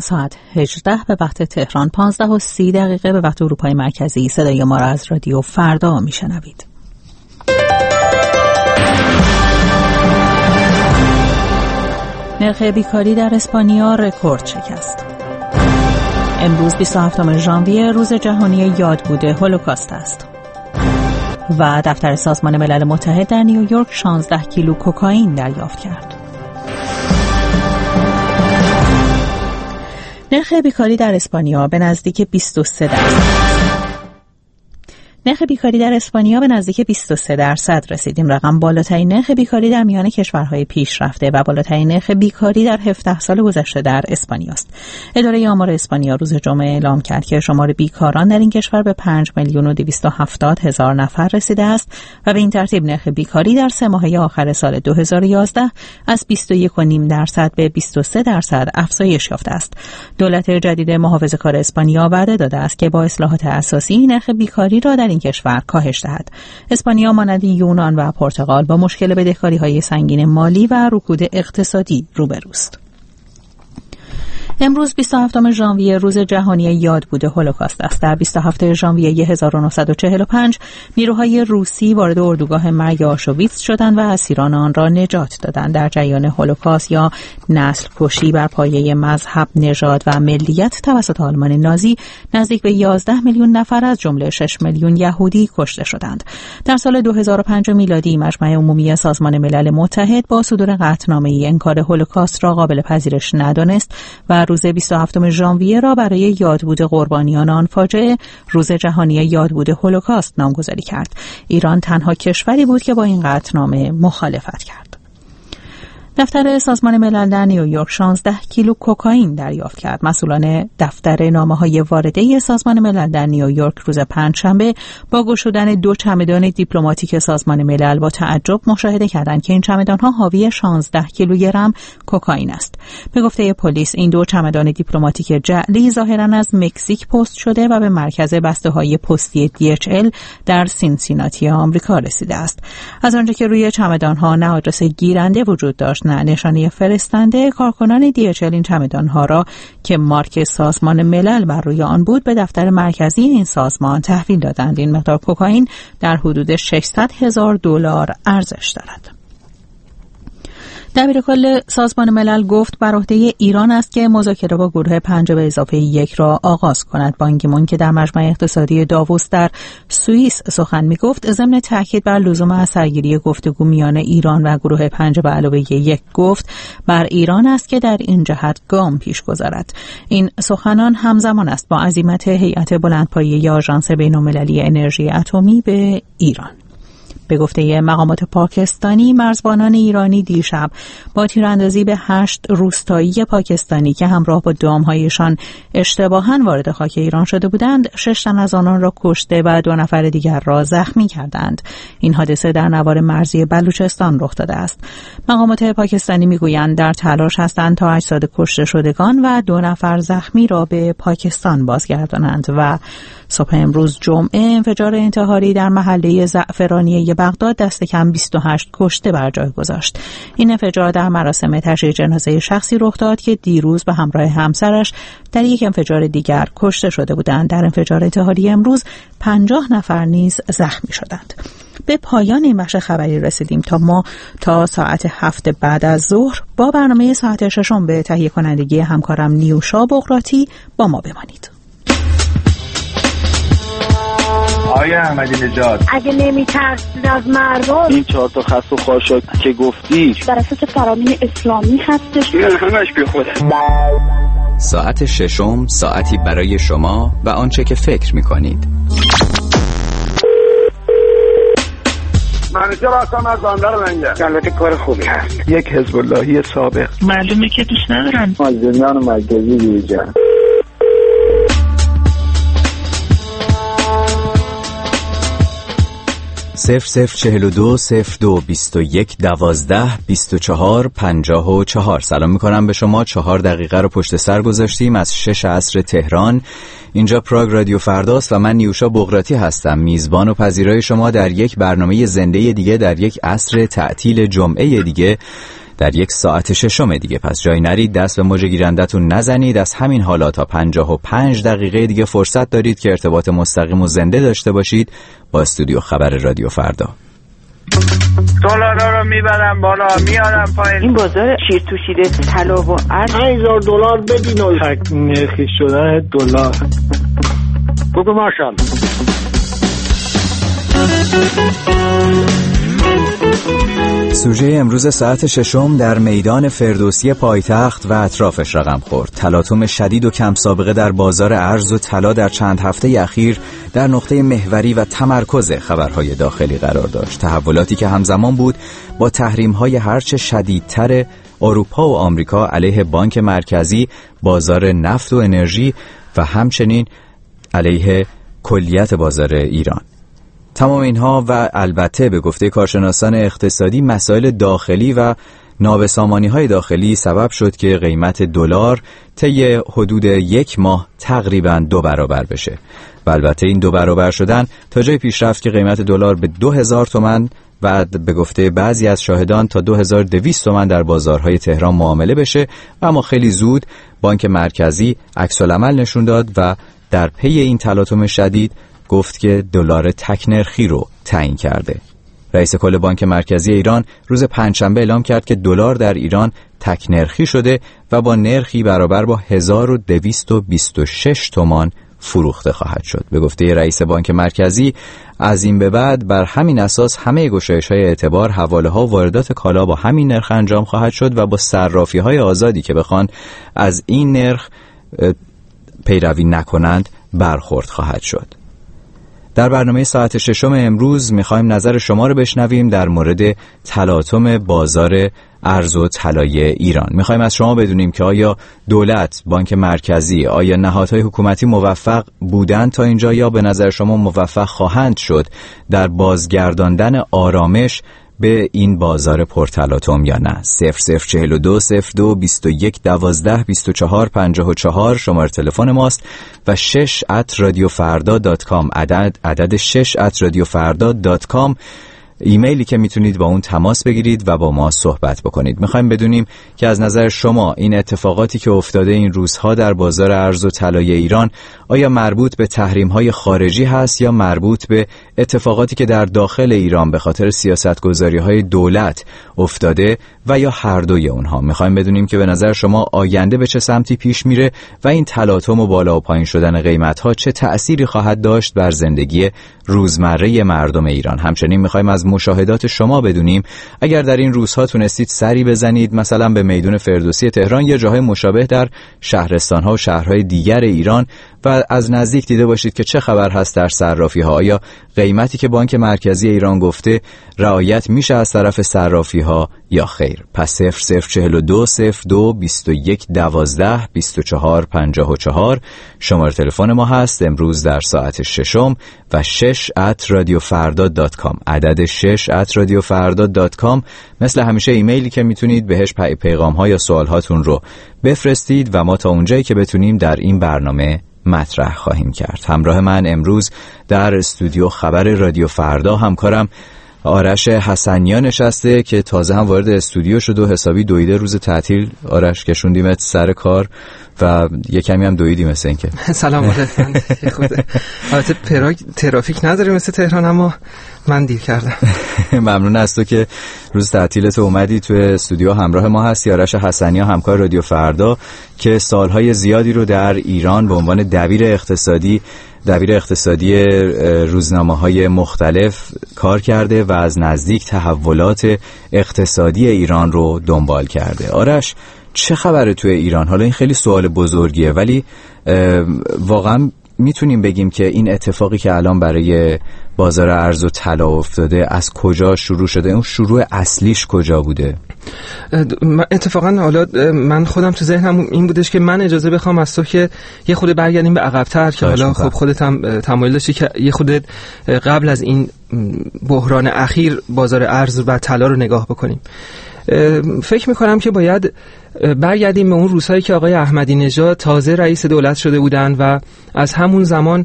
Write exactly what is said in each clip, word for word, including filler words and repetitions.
ساعت هجده به وقت تهران، پانزده و سی دقیقه به وقت اروپای مرکزی. صدای ما را از رادیو فردا میشنوید. نرخ بیکاری در اسپانیا رکورد شکست. امروز بیست و هفتم ژانویه روز جهانی یادبود هولوکاست است. و دفتر سازمان ملل متحد در نیویورک شانزده کیلو کوکائین دریافت کرد. نرخ بیکاری در اسپانیا به نزدیک بیست و سه درصد نرخ بیکاری در اسپانیا به نزدیک بیست و سه درصد رسید. این رقم بالاترین نرخ بیکاری در میان کشورهای پیشرفته و بالاترین نرخ بیکاری در هفده سال گذشته در اسپانیا است. اداره آمار اسپانیا روز جمعه اعلام کرد که شمار بیکاران در این کشور به پنج میلیون و دویست و هفتاد هزار نفر رسیده است و به این ترتیب نرخ بیکاری در سه ماهه آخر سال دو هزار و یازده از بیست و یک و نیم درصد به بیست و سه درصد افزایش یافته است. دولت جدید محافظه‌کار اسپانیا وعده داده است که با اصلاحات اساسی نرخ بیکاری را در این کشور کاهش دهد. اسپانیا مانند یونان و پرتغال با مشکل بدهکاری‌های سنگین مالی و رکود اقتصادی روبروست. امروز بیست و هفتم ژانویه روز جهانی یادبود هولوکاست است. در بیست و هفتم ژانویه هزار و نهصد و چهل و پنج نیروهای روسی وارد اردوگاه مرگ آشویتس شدند و اسیران آن را نجات دادند. در جریان هولوکاست یا نسل کشی بر پایه مذهب، نژاد و ملیت توسط آلمان نازی نزدیک به یازده میلیون نفر از جمله شش میلیون یهودی کشته شدند. در سال دو هزار و پنج میلادی مجمع عمومی سازمان ملل متحد با صدور قطعنامه‌ای انکار هولوکاست را قابل پذیرش ندانست و روز بیست و هفتم ژانویه را برای یادبود قربانیان آن فاجعه روز جهانی یادبود هولوکاست نامگذاری کرد. ایران تنها کشوری بود که با این قطعنامه مخالفت کرد. دفتر سازمان ملل در نیویورک شانزده کیلو کوکائین دریافت کرد. مسئولان دفتر نامه‌های وارده سازمان ملل در نیویورک روز پنجشنبه با گشودن دو چمدان دیپلماتیک سازمان ملل با تعجب مشاهده کردند که این چمدان‌ها حاوی شانزده کیلوگرم کوکائین است. به گفته پلیس این دو چمدان دیپلماتیک جعلی ظاهراً از مکزیک پست شده و به مرکز بسته‌های پستی دی اچ ال در سینسیناتی آمریکا رسیده است. از آنجا که روی چمدان‌ها نه آدرس گیرنده وجود داشت نه نشانه فرستنده، کارکنان دی اچ ال این چمدان‌ها را که مارک سازمان ملل بر روی آن بود به دفتر مرکزی این سازمان تحویل دادند. این مقدار کوکائین در حدود ششصد هزار دلار ارزش دارد. دبیرکل سازمان ملل گفت بر عهده ایران است که مذاکره با گروه پنج به اضافه یک را آغاز کند. بان کی مون که در مجمع اقتصادی داووس در سوئیس سخن می‌گفت، ضمن تاکید بر لزوم اثرگیری گفتگو میان ایران و گروه پنج به علاوه یک گفت بر ایران است که در این جهت گام پیش گذارد. این سخنان همزمان است با عزیمت هیئت بلندپایه آژانس بین‌المللی انرژی اتمی به ایران. به گفته مقامات پاکستانی، مرزبانان ایرانی دیشب با تیراندازی به هشت روستایی پاکستانی که همراه با دامهایشان اشتباهاً وارد خاک ایران شده بودند، شش تن از آنان را کشته و دو نفر دیگر را زخمی کردند. این حادثه در نوار مرزی بلوچستان رخ داده است. مقامات پاکستانی میگویند در تلاش هستند تا اجساد کشته شدگان و دو نفر زخمی را به پاکستان بازگردانند. و صبح امروز جمعه انفجار انتحاری در محله زعفرانیه بغداد دست کم بیست و هشت کشته بر جای گذاشت. این انفجار در مراسم تشییع جنازه شخصی رخ داد که دیروز به همراه همسرش در یک انفجار دیگر کشته شده بودند. در انفجار انتحاری امروز پنجاه نفر نیز زخمی شدند. به پایان این بخش خبری رسیدیم. تا ما تا ساعت هفت بعد از ظهر با برنامه ساعت ششم به تهیه کنندگی همکارم نیوشا بغراتی با ما بمانید. آقای احمدی نژاد، اگه نمی‌ترسید از مردم، این چهار تا خس و خاشاک که گفتی در اساس فرامین اسلامی هستش، این همش بی خوده. ساعت ششم، ساعتی برای شما و آنچه که فکر می‌کنید. منیجر هستم از بندر لنگر. البته کار خوبی هست. یک حزب اللهی سابق. معلومه که دوست ندارن. مازندران مرکزی بیجان. صفر صفر چهل و دو صفر دو بیست و یک دوازده بیست و چهار پنجاه و چهار. سلام میکنم به شما. چهار دقیقه رو پشت سر گذاشتیم از شش عصر تهران. اینجا پراگ رادیو فرداست و من نیوشا بغراتی هستم، میزبان و پذیرای شما در یک برنامه زنده دیگه، در یک عصر تعطیل جمعه دیگه، در یک ساعت ششم دیگه. پس جای نرید، دست به موج گیرندتون نزنید. از همین حالا تا پنجاه و پنج دقیقه دیگه فرصت دارید که ارتباط مستقیم و زنده داشته باشید با استودیو خبر رادیو فردا. دلارا رو میبرم بالا میارم پایین. این بازار شیر توشیده طلا و ارز پنج هزار دلار بدین و تک نرخی شدن دلار. بگو ماشاءالله. سوژه امروز ساعت ششم در میدان فردوسی پایتخت و اطرافش رقم خورد. تلاطم شدید و کم سابقه در بازار ارز و طلا در چند هفته اخیر در نقطه محوری و تمرکز خبرهای داخلی قرار داشت. تحولاتی که همزمان بود با تحریم‌های هرچه شدیدتر اروپا و آمریکا علیه بانک مرکزی، بازار نفت و انرژی و همچنین علیه کلیت بازار ایران. تمام اینها و البته به گفته کارشناسان اقتصادی مسائل داخلی و نابسامانی‌های داخلی سبب شد که قیمت دلار طی حدود یک ماه تقریباً دو برابر بشه. و البته این دو برابر شدن تا جای پیش رفت که قیمت دلار به دو هزار تومان و به گفته بعضی از شاهدان تا دو هزار و دویست تومان در بازارهای تهران معامله بشه. اما خیلی زود بانک مرکزی عکس‌العمل نشون داد و در پی این تلاطم شدید گفت که دلار تک نرخی رو تعیین کرده. رئیس کل بانک مرکزی ایران روز پنجشنبه اعلام کرد که دلار در ایران تک نرخی شده و با نرخی برابر با هزار و دویست و بیست و شش تومان فروخته خواهد شد. به گفته رئیس بانک مرکزی از این به بعد بر همین اساس همه گشایش‌های اعتبار، حواله‌ها و واردات کالا با همین نرخ انجام خواهد شد و با صرافی‌های آزادی که بخوان از این نرخ پیروی نکنند برخورد خواهد شد. در برنامه ساعت ششم امروز میخوایم نظر شما رو بشنویم در مورد تلاطم بازار ارز و طلای ایران. میخوایم از شما بدونیم که آیا دولت، بانک مرکزی، آیا نهادهای حکومتی موفق بودند تا اینجا یا به نظر شما موفق خواهند شد در بازگرداندن آرامش به این بازار پرتلاطم یا نه؟ صفر صفر چهل و دو صفر دو بیست و یک دوازده بیست و چهار پنجاه و چهار شماره تلفن ماست و شش ات رادیو فردا دات کام عدد عدد شش ات رادیو فردا دات کام ایمیلی که میتونید با اون تماس بگیرید و با ما صحبت بکنید. میخوایم بدونیم که از نظر شما این اتفاقاتی که افتاده این روزها در بازار ارز و طلای ایران آیا مربوط به تحریم‌های خارجی هست یا مربوط به اتفاقاتی که در داخل ایران به خاطر سیاست‌گذاری‌های دولت افتاده و یا هر دوی اونها. میخوایم بدونیم که به نظر شما آینده به چه سمتی پیش میره و این تلاطم و بالا و پایین شدن قیمت‌ها چه تأثیری خواهد داشت بر زندگی روزمره مردم ایران. همچنین میخوایم از مشاهدات شما بدونیم اگر در این روزها تونستید سری بزنید مثلا به میدان فردوسی تهران یا جاهای مشابه در شهرستان‌ها و شهرهای دیگر ایران و از نزدیک دیده باشید که چه خبر هست در صرافی‌ها. آیا قیمتی که بانک مرکزی ایران گفته رعایت میشه از طرف صرافی‌ها یا خیر؟ پس صفر صفر چهل و دو صفر دو بیست و یک دوازده بیست و چهار پنجاه و چهار شماره تلفن ما هست امروز در ساعت ششم و شش ات رادیو فردا دات کام عدد شش ات رادیو فردا دات کام. مثل همیشه ایمیلی که میتونید بهش پی پیغام ها یا سوال هاتون رو بفرستید و ما تا اونجایی که بتونیم در این برنامه مطرح خواهیم کرد. همراه من امروز در استودیو خبر رادیو فردا همکارم آرش حسنیان نشسته که تازه هم وارد استودیو شد و حسابی دویده. روز تعطیل آرش کشوندیمت سر کار و یه کمی هم دویدی مثل این که. سلام علیکم. خود البته پراگ ترافیک نداره مثل تهران اما من دیر کردم. ممنون از تو که روز تعطیلت اومدی تو استودیو همراه ما هستی. آرش حسنیان همکار رادیو فردا که سالهای زیادی رو در ایران به عنوان دبیر اقتصادی دبیر اقتصادی روزنامه‌های مختلف کار کرده و از نزدیک تحولات اقتصادی ایران رو دنبال کرده. آرش چه خبره توی ایران؟ حالا این خیلی سوال بزرگیه ولی واقعا میتونیم بگیم که این اتفاقی که الان برای بازار ارز و طلا افتاده از کجا شروع شده؟ اون شروع اصلیش کجا بوده؟ اتفاقا حالا من خودم تو ذهنم این بودش که من اجازه بخوام از تو که یه خود برگردیم به عقب‌تر که حالا خب خودت هم تمایل داشتی که یه خود قبل از این بحران اخیر بازار ارز و طلا رو نگاه بکنیم. فکر میکنم که باید برگردیم به اون روزهایی که آقای احمدی نژاد تازه رئیس دولت شده بودند و از همون زمان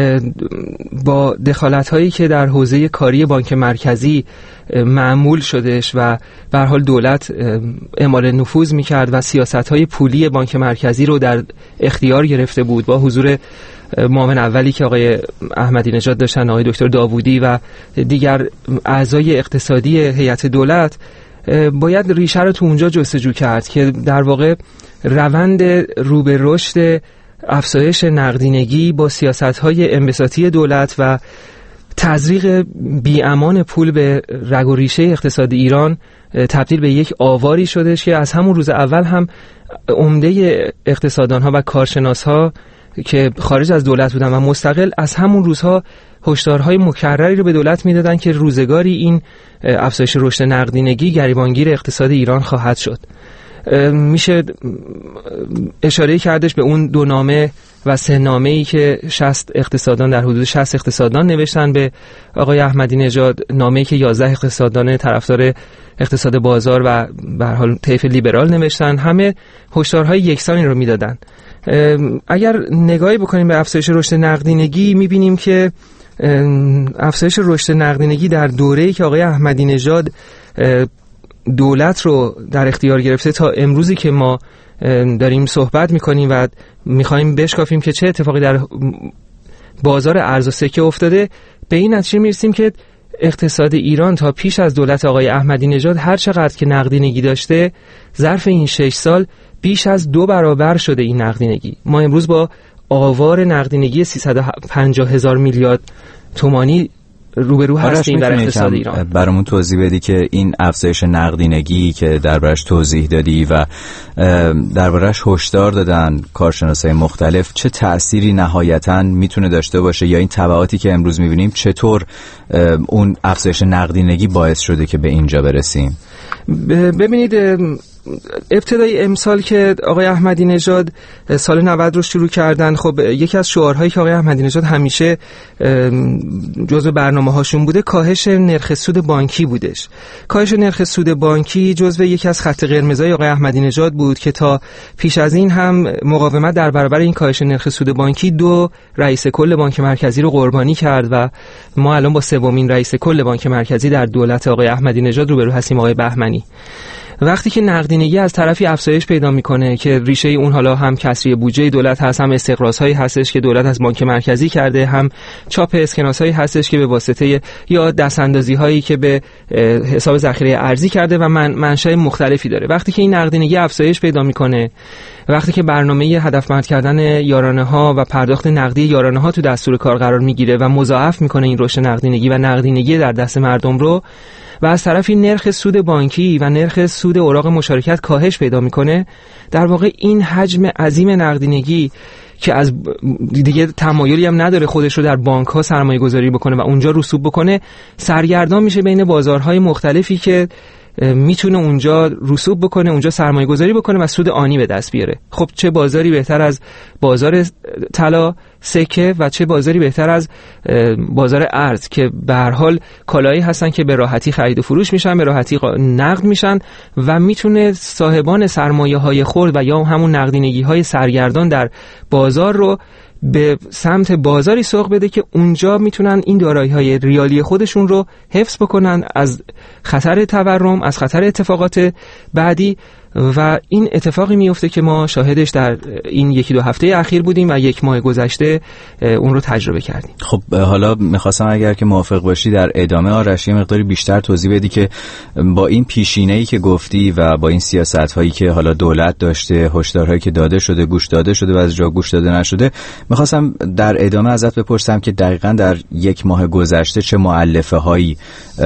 با دخالت‌هایی که در حوزه کاری بانک مرکزی معمول شدش و به هر حال دولت اعمال نفوذ میکرد و سیاست‌های پولی بانک مرکزی رو در اختیار گرفته بود با حضور معاون اولی که آقای احمدی نژاد داشتن، آقای دکتر داوودی و دیگر اعضای اقتصادی هیئت دولت، باید ریشه رو تو اونجا جستجو کرد که در واقع روند رو به رشد افزایش نقدینگی با سیاست‌های انبساطی دولت و تزریق بی‌امان پول به رگ و ریشه اقتصاد ایران تبدیل به یک آواری شدش که از همون روز اول هم عمده اقتصاددان‌ها و کارشناس‌ها که خارج از دولت بودن و مستقل از همون روزها هشدارهای مکرری رو به دولت میدادن که روزگاری این افزایش رشد نقدینگی گریبانگیر اقتصاد ایران خواهد شد. میشه اشاره کردش به اون دو نامه و سه نامه‌ای که شصت اقتصاددان در حدود شصت اقتصاددان نوشتن به آقای احمدی نژاد، نامه‌ای که یازده اقتصاددان طرفدار اقتصاد بازار و به هر حال طیف لیبرال نوشتن. همه هشدارهای یکسانی رو میدادن. اگر نگاهی بکنیم به افزایش رشد نقدینگی میبینیم که افزایش رشد نقدینگی در دوره‌ای که آقای احمدی نژاد دولت رو در اختیار گرفته تا امروزی که ما داریم صحبت میکنیم و میخوایم بشکافیم که چه اتفاقی در بازار ارز و سکه افتاده، به این نتیجه میرسیم که اقتصاد ایران تا پیش از دولت آقای احمدی نژاد هر چقدر که نقدینگی داشته، ظرف این شش سال بیش از دو برابر شده این نقدینگی. ما امروز با آوار نقدینگی سیصد و پنجاه هزار میلیارد تومانی روبرو هستیم در اقتصاد ایران. برامون توضیح بدی که این افزایش نقدینگی که دربارش توضیح دادی و دربارش هشدار دادن کارشناسای مختلف چه تأثیری نهایتاً میتونه داشته باشه، یا این تبعاتی که امروز میبینیم چطور اون افزایش نقدینگی باعث شده که به اینجا برسیم؟ ببینید، ابتدای امسال که آقای احمدی نژاد سال نود رو شروع کردن، خب یکی از شعارهایی که آقای احمدی نژاد همیشه جزو برنامه هاشون بوده کاهش نرخ سود بانکی بودش. کاهش نرخ سود بانکی جزو یکی از خط قرمزای آقای احمدی نژاد بود که تا پیش از این هم مقاومت در برابر این کاهش نرخ سود بانکی دو رئیس کل بانک مرکزی رو قربانی کرد و ما الان با سومین رئیس کل بانک مرکزی در دولت آقای احمدی نژاد روبرو هستیم، آقای بهمنی. وقتی که نقدینگی از طرفی افزایش پیدا میکنه که ریشه اون حالا هم کسری بودجه دولت هست، هم استقراض‌هایی هستش که دولت از بانک مرکزی کرده، هم چاپ اسکناس‌هایی هستش که به واسطه یا دستاندازی‌هایی که به حساب ذخیره ارزی کرده و من منشأ مختلفی داره. وقتی که این نقدینگی افزایش پیدا میکنه، وقتی که برنامه هدفمند کردن یارانه‌ها و پرداخت نقدی یارانه‌ها تو دستور کار قرار میگیره و مضاعف میکنه این رشد نقدینگی و نقدینگی در دست مردم رو، و از طرفی نرخ سود بانکی و نرخ سود اوراق مشارکت کاهش پیدا میکنه، در واقع این حجم عظیم نقدینگی که از دیگه تمایلی هم نداره خودش رو در بانک ها سرمایه گذاری بکنه و اونجا رسوب بکنه، سرگردان میشه بین بازارهای مختلفی که میتونه اونجا رسوب بکنه، اونجا سرمایه گذاری بکنه و سود آنی به دست بیاره. خب چه بازاری بهتر از بازار طلا، سکه و چه بازاری بهتر از بازار ارز که به هر حال کالایی هستن که به راحتی خرید و فروش میشن، به راحتی نقد میشن و میتونه صاحبان سرمایه های خرد و یا همون نقدینگی های سرگردان در بازار رو به سمت بازاری سوق بده که اونجا میتونن این دارایی‌های ریالی خودشون رو حفظ بکنن از خطر تورم، از خطر اتفاقات بعدی. و این اتفاقی میفته که ما شاهدش در این یکی دو هفته اخیر بودیم و یک ماه گذشته اون رو تجربه کردیم. خب حالا میخواستم اگر که موافق باشی در ادامه آرش مقداری بیشتر توضیح بدی که با این پیشینه‌ای که گفتی و با این سیاست‌هایی که حالا دولت داشته، هشدارهایی که داده شده، گوش داده شده و از جا گوش داده نشده، میخواستم در ادامه ازت بپرسم که دقیقاً در یک ماه گذشته چه مؤلفه‌هایی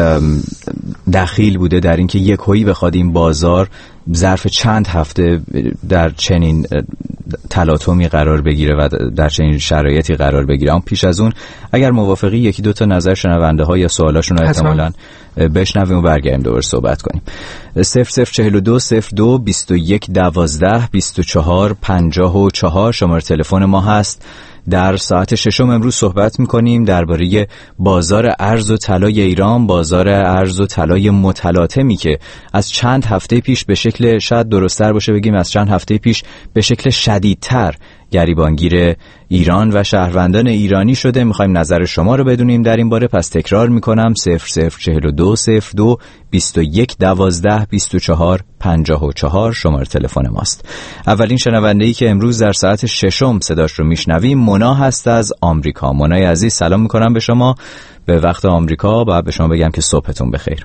دخیل بوده در اینکه یکهایی بخواد این بازار ظرف چند هفته در چنین تلاطمی قرار بگیره و در چنین شرایطی قرار بگیره. اما پیش از اون اگر موافقی یکی دو تا نظر شنونده ها یا سوالاشون رو احتمالاً بشنویم و برگردیم دوباره صحبت کنیم. صفر صفر چهل و دو صفر دو بیست و یک دوازده بیست و چهار پنجاه و چهار شماره تلفن ما هست. در ساعت ششم امروز صحبت میکنیم درباره بازار ارز و طلای ایران، بازار ارز و طلای متلاطمی که از چند هفته پیش به شکل، شاید درست‌تر باشه بگیم از چند هفته پیش به شکل شدیدتر گریبانگیر ایران و شهروندان ایرانی شده. میخوایم نظر شما رو بدونیم در این باره. پس تکرار میکنم صفر صفر چهل و دو صفر دو بیست و یک دوازده بیست و چهار پنجاه و چهار شماره تلفن ماست. اولین شنونده‌ای که امروز در ساعت ششم صداش رو میشنویم مونا هست از آمریکا. مونای عزیز سلام میکنم به شما، به وقت آمریکا. باید به شما بگم که صبحتون بخیر.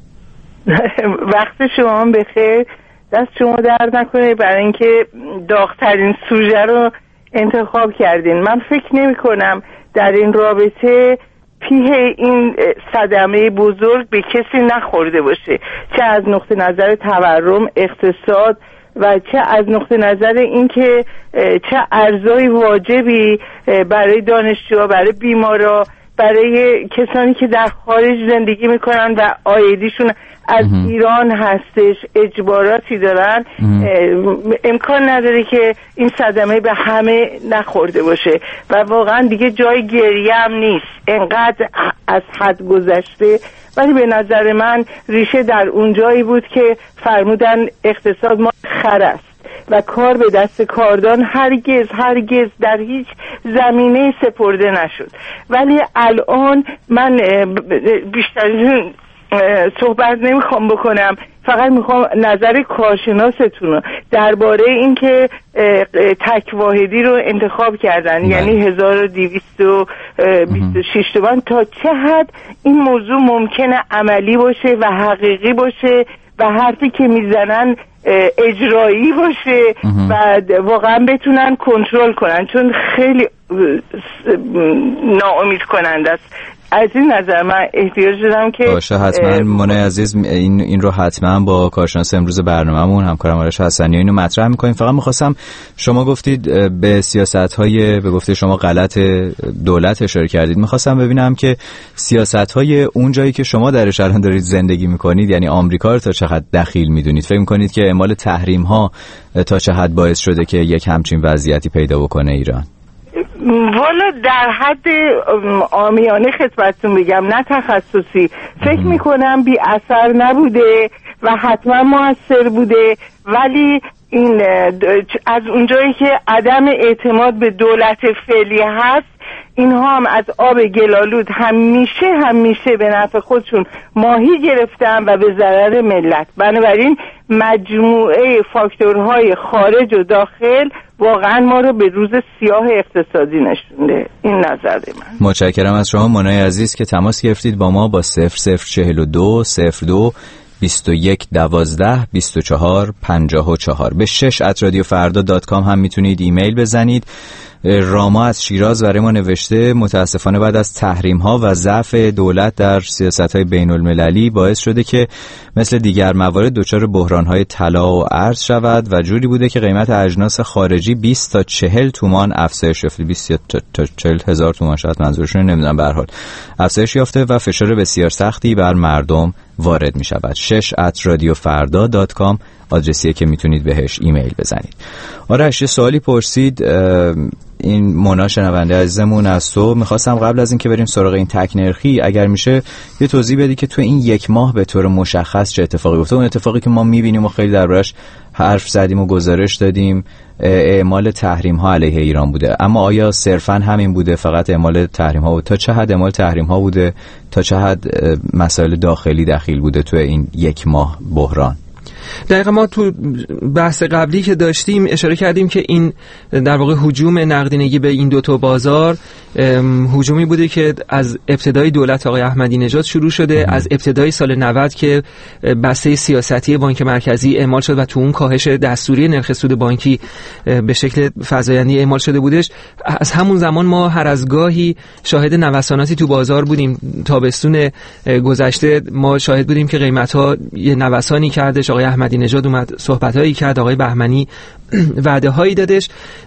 وقت شما بخیر، دست شما درد نکنه برای اینکه داغ‌ترین سوژه رو انتخاب کردین. من فکر نمی کنم در این رابطه پیه این صدمه بزرگ به کسی نخورده باشه، چه از نقطه نظر تورم، اقتصاد و چه از نقطه نظر اینکه چه ارزهای واجبی برای دانشجوها، برای بیمارا، برای کسانی که در خارج زندگی میکنن و عایدیشون از ایران هستش اجباراتی دارن. امکان نداره که این صدمه به همه نخورده باشه و واقعا دیگه جای گریه هم نیست، انقدر از حد گذشته. ولی به نظر من ریشه در اون جایی بود که فرمودن اقتصاد ما خر است و کار به دست کاردان هرگز هرگز در هیچ زمینه سپرده نشد. ولی الان من بیشتر صحبت نمیخوام بکنم، فقط میخوام نظر کارشناستون رو درباره این که تک واحدی رو انتخاب کردن، یعنی هزار و دویست و بیست و شش تومان، تا چه حد این موضوع ممکنه عملی باشه و حقیقی باشه و حرفی که میزنن اجرایی باشه و واقعا بتونن کنترل کنن، چون خیلی ناامید کننده است. از این نظر من احتیاج دارم که باشه. حتما منای عزیز این این رو حتما با کارشناس امروز برنامه‌مون همکارم آرش حسنی اینو مطرح می‌کنیم. فقط می‌خواستم، شما گفتید به سیاست‌های، به گفته شما غلط دولت اشاره کردید، می‌خواستم ببینم که سیاست‌های اون جایی که شما درش الان دارید زندگی می‌کنید، یعنی آمریکا رو تا چه حد دخیل می‌دونید؟ فکر می‌کنید که اعمال تحریم‌ها تا چه حد باعث شده که یک همچین وضعیتی پیدا بکنه ایران؟ والا در حد عامیانه خدمتتون بگم، نه تخصصی، فکر میکنم بی اثر نبوده و حتما موثر بوده. ولی این از اونجایی که عدم اعتماد به دولت فعلی هست، اینها هم از آب گلالود همیشه همیشه به نفع خودشون ماهی گرفتن و به ضرر ملت. بنابراین مجموعه فاکتورهای خارج و داخل واقعا ما رو به روز سیاه اقتصادی نشونده. این نظر من. متشکرم از شما منای عزیز که تماس گرفتید با ما با صفر صفر چهل و دو صفر دو بیست و یک دوازده بیست و چهار پنجاه و چهار. به شش ات رادیو فردا دات کام هم میتونید ایمیل بزنید. راما از شیراز برای ما نوشته متاسفانه بعد از تحریم ها و ضعف دولت در سیاست های بین المللی باعث شده که مثل دیگر موارد دچار بحران های طلا و ارز شود و جوری بوده که قیمت اجناس خارجی بیست تا چهل تومان افزایش یافته. بیست تا چهل هزار تومان شاید منظورشون، نمیدونم، به هر حال افزایش یافته و فشار بسیار سختی بر مردم وارد می شود. شش ات رادیو فردا دات کام آدرسیه که میتونید بهش ایمیل بزنید. آرش یه سوالی پرسید این مونا شنونده عزیزمون از تو. میخواستم قبل از این که بریم سراغ این تک نرخی اگر میشه یه توضیح بدی که تو این یک ماه به طور مشخص چه اتفاقی افتاد، اون اتفاقی که ما میبینیم و خیلی دربارش حرف زدیم و گزارش دادیم، اعمال تحریم ها علیه ایران بوده، اما آیا صرفا همین بوده، فقط اعمال تحریم ها بود؟ تا چه حد اعمال تحریم ها بوده، تا چه حد مسائل داخلی دخیل بوده تو این یک ماه بحران؟ دقیقا ما تو بحث قبلی که داشتیم اشاره کردیم که این در واقع هجوم نقدینگی به این دو تا بازار هجومی بوده که از ابتدای دولت آقای احمدی نژاد شروع شده، از ابتدای سال نود که بسته سیاستی بانک مرکزی اعمال شد و تو اون کاهش دستوری نرخ سود بانکی به شکل فزاینده اعمال شده بودش. از همون زمان ما هر از گاهی شاهد نوساناتی تو بازار بودیم. تابستون گذشته ما شاهد بودیم که قیمت‌ها یه نوسانی کردش، آقای احمدی نژاد اومد صحبت‌هایی کرد، آقای بهمنی وعده‌هایی دادش.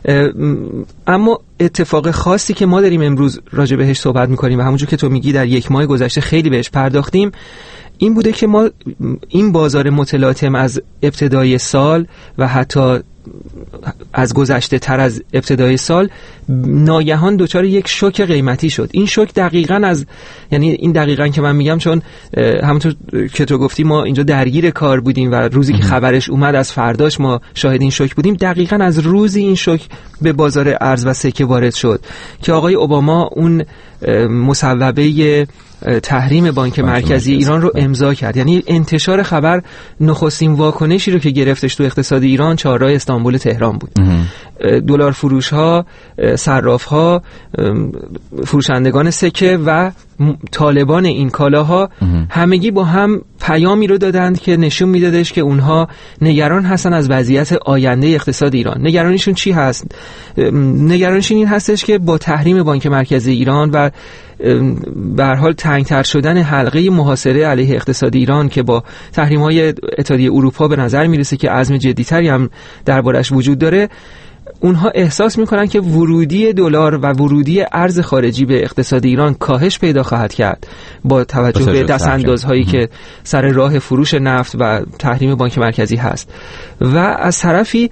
اما اتفاق خاصی که ما داریم امروز راجع بهش صحبت می‌کنیم و همونجور که تو میگی در یک ماه گذشته خیلی بهش پرداختیم، این بوده که ما این بازار متلاطم از ابتدای سال و حتی از گذشته تر از ابتدای سال ناگهان دچار یک شوک قیمتی شد. این شوک دقیقاً از یعنی این دقیقاً که من میگم چون همونطور که تو گفتی ما اینجا درگیر کار بودیم و روزی که خبرش اومد از فرداش ما شاهد این شوک بودیم. دقیقاً از روزی این شوک به بازار ارز و سکه وارد شد که آقای اوباما اون مصوبه تحریم بانک مرکزی ایران رو امضا کرد. یعنی انتشار خبر نخستین واکنشی رو که گرفتش تو اقتصاد ایران چهارراه استانبول تهران بود. دلار فروش ها، صراف ها، فروشندگان سکه و طالبان این کالاها همگی با هم پیامی رو دادند که نشون میدادش که اونها نگران هستن از وضعیت آینده اقتصاد ایران. نگرانیشون چی هست؟ نگرانیشون این هستش که با تحریم بانک مرکزی ایران و به هر حال تنگتر شدن حلقه محاصره علیه اقتصاد ایران که با تحریم‌های اتحادیه اروپا به نظر میرسه که عزم جدی‌تری هم دربارش وجود داره، اونها احساس میکنن که ورودی دلار و ورودی ارز خارجی به اقتصاد ایران کاهش پیدا خواهد کرد با توجه به دستاندازهایی که سر راه فروش نفت و تحریم بانک مرکزی هست و از طرفی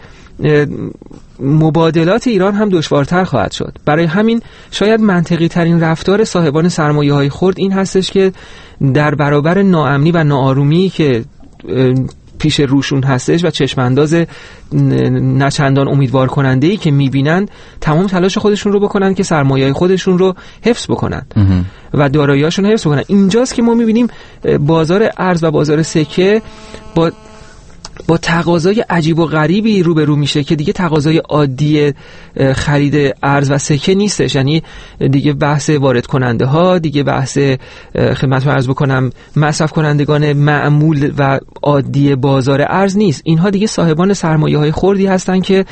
مبادلات ایران هم دشوارتر خواهد شد. برای همین شاید منطقی ترین رفتار صاحبان سرمایه های خرد این هستش که در برابر ناامنی و ناآرومی که پیش روشون هستش و چشمانداز نچندان امیدوار کننده‌ای که می‌بینن تمام تلاش خودشون رو بکنن که سرمایه خودشون رو حفظ بکنن و دارایی‌هاشون رو حفظ بکنن. اینجاست که ما می‌بینیم بازار ارز و بازار سکه با با تقاضای عجیب و غریبی روبرو میشه که دیگه تقاضای عادی خرید ارز و سکه نیستش. یعنی دیگه بحث وارد کننده ها، دیگه بحث خدمتتون عرض بکنم مصرف کنندگان معمول و عادی بازار ارز نیست. اینها دیگه صاحبان سرمایه های خردی هستن که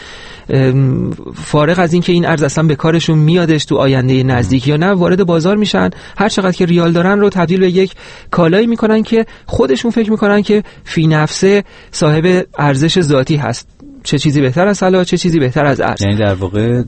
فارغ از این که این ارز اصلا به کارشون میادش تو آینده نزدیک یا نه، وارد بازار میشن، هر چقدر که ریال دارن رو تبدیل به یک کالایی میکنن که خودشون فکر میکنن که فی نفسه صاحب ارزش ذاتی هست. چه چیزی بهتر از طلا، چه چیزی بهتر از ارز. یعنی در واقع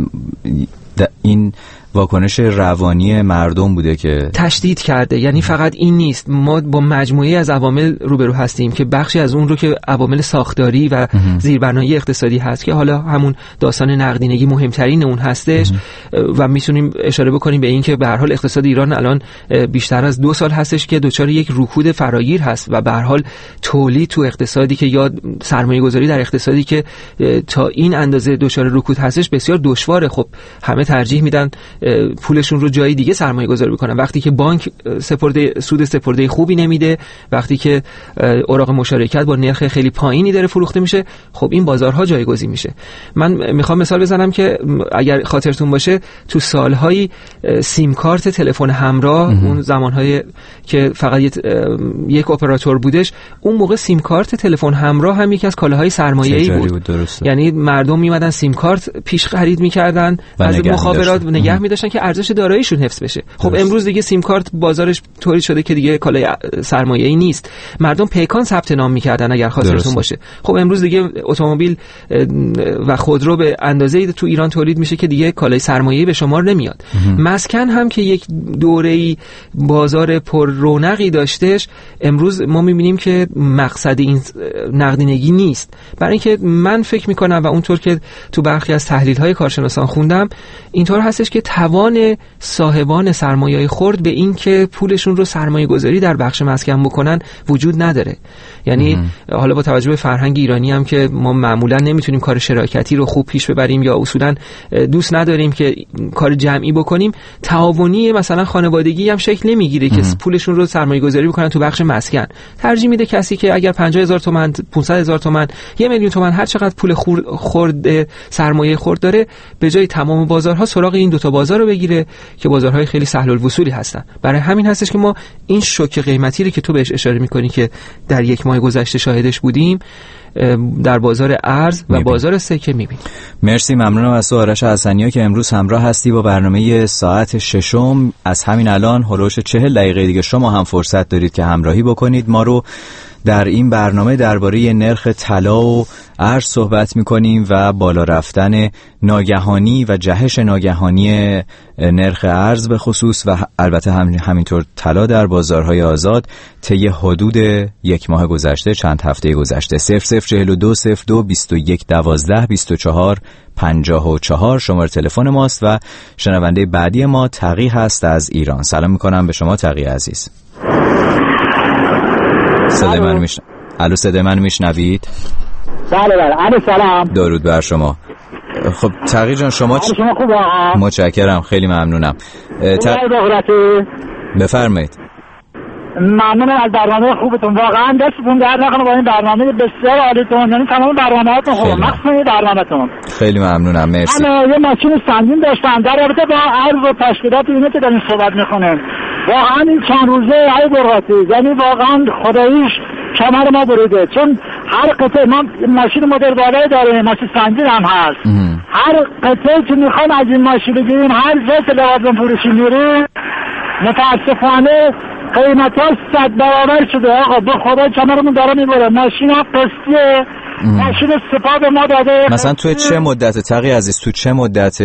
این واکنش روانی مردم بوده که تشدید کرده. یعنی فقط این نیست، ما با مجموعه از عوامل روبرو هستیم که بخشی از اون رو که عوامل ساختاری و زیربنایی اقتصادی هست که حالا همون داستان نقدینگی مهمترین اون هستش و میتونیم اشاره بکنیم به این که به هر حال اقتصاد ایران الان بیشتر از دو سال هستش که دچار یک رکود فراگیر هست و به هر حال تولید تو اقتصادی که یا سرمایه گذاری در اقتصادی که تا این اندازه دچار رکود هستش بسیار دشواره. خب همه ترجیح میدن پولشون رو جای دیگه سرمایه گذاری بکنن. وقتی که بانک سپرده سود سپرده خوبی نمیده، وقتی که اوراق مشارکت با نرخ خیلی پایینی داره فروخته میشه، خب این بازارها جایگزین میشه. من میخوام مثال بزنم که اگر خاطرتون باشه تو سالهای سیم کارت تلفن همراه امه. اون زمانهای که فقط یک اپراتور بودش، اون موقع سیم کارت تلفن همراه هم یکی از کالاهای سرمایه‌ای بود, بود یعنی مردم میمدن سیم کارت پیش خرید میکردن، از مخابرات نگه می‌داشتن که ارزش داراییشون حفظ بشه. خب درست. امروز دیگه سیم کارت بازارش طوری شده که دیگه کالای سرمایه‌ای نیست. مردم پیکان ثبت نام می‌کردن اگر خاطرتون باشه. خب امروز دیگه اتومبیل و خودرو به اندازه‌ای تو ایران تولید میشه که دیگه کالای سرمایه‌ای به شمار نمیاد. مسکن هم که یک دوره‌ای بازار پر رونقی داشتهش، امروز ما می‌بینیم که مقصد این نقدینگی نیست. برای اینکه من فکر می‌کنم و اونطور که تو برخی از تحلیل‌های کارشناسان خوندم اینطور هستش که توان صاحبان سرمایه‌های خرد به این که پولشون رو سرمایه گذاری در بخش مسکن بکنن وجود نداره. یعنی ام. حالا با توجه به فرهنگ ایرانی هم که ما معمولا نمیتونیم کار شراکتی رو خوب پیش ببریم یا اصولا دوست نداریم که کار جمعی بکنیم، تعاونی مثلا خانوادگی هم شکل نمیگیره که پولشون رو سرمایه گذاری بکنن تو بخش مسکن. ترجیح میده کسی که اگر پنجاه هزار تومان، پانصد هزار تومان، یک میلیون تومان هر چقدر پول خرد سرمایه خرد داره، به جای تمام بازارها سراغ این دو تا بازار رو بگیره که بازارهای خیلی سهل الوصولی هستن. برای همین هستش که ما این شوک قیمتی رو که تو بهش اشاره می‌کنی که در یک ماه گذشته شاهدش بودیم در بازار ارز و بازار سکه می‌بینیم. مرسی، ممنونم از تو آرش حسنی‌ها که امروز همراه هستی با برنامه ساعت ششم. از همین الان هولوش چهل دقیقه دیگه شما هم فرصت دارید که همراهی بکنید ما رو در این برنامه درباره نرخ طلا و ارز صحبت می‌کنیم و بالا رفتن ناگهانی و جهش ناگهانی نرخ ارز به خصوص و البته هم همینطور طلا در بازارهای آزاد طی حدود یک ماه گذشته، چند هفته گذشته. صفر صفر چهل و دو صفر دو بیست و یک دوازده بیست و چهار پنجاه و چهار شماره تلفن ماست و شنونده بعدی ما تقی هست از ایران. سلام میکنم به شما تقی عزیز. صدای من میشن... الو صدای من میشنوید؟ بله بله. الو سلام. درود بر شما. خب تقی جان شما چ... شما خوبه؟ متشکرم، خیلی ممنونم. ت... بفرمایید. ممنونم از برنامه خوبتون، واقعا دستتون درد نکنه با این برنامه بسیار عالیتون، یعنی تمام برنامه‌هاتون خوبه، مخصوصا برنامه‌تون. خیلی ممنونم، مرسی. من یه ماشین سنگین داشتم در رابطه با ارز و تشکیلات اینه که دارین صحبت می‌کنیم. واقعا این چند روزه ای برغاتی، یعنی واقعا خداییش کمر ما بریده، چون هر قطعه ما ماشین مدل بالایی داریم، ماشین سنگین هم هست. ام. هر قطعه که می‌خوام از این ماشین بگیریم، هر جا که لوازم فروشی میریم، متأسفانه قیمتاش صد برابر شده. آقا به خدا کمرمون داره میبره. ماشین ها قسطیه، ماشین سپاه به ما داده. مثلا توی چه مدت تقی عزیز، تو چه مدت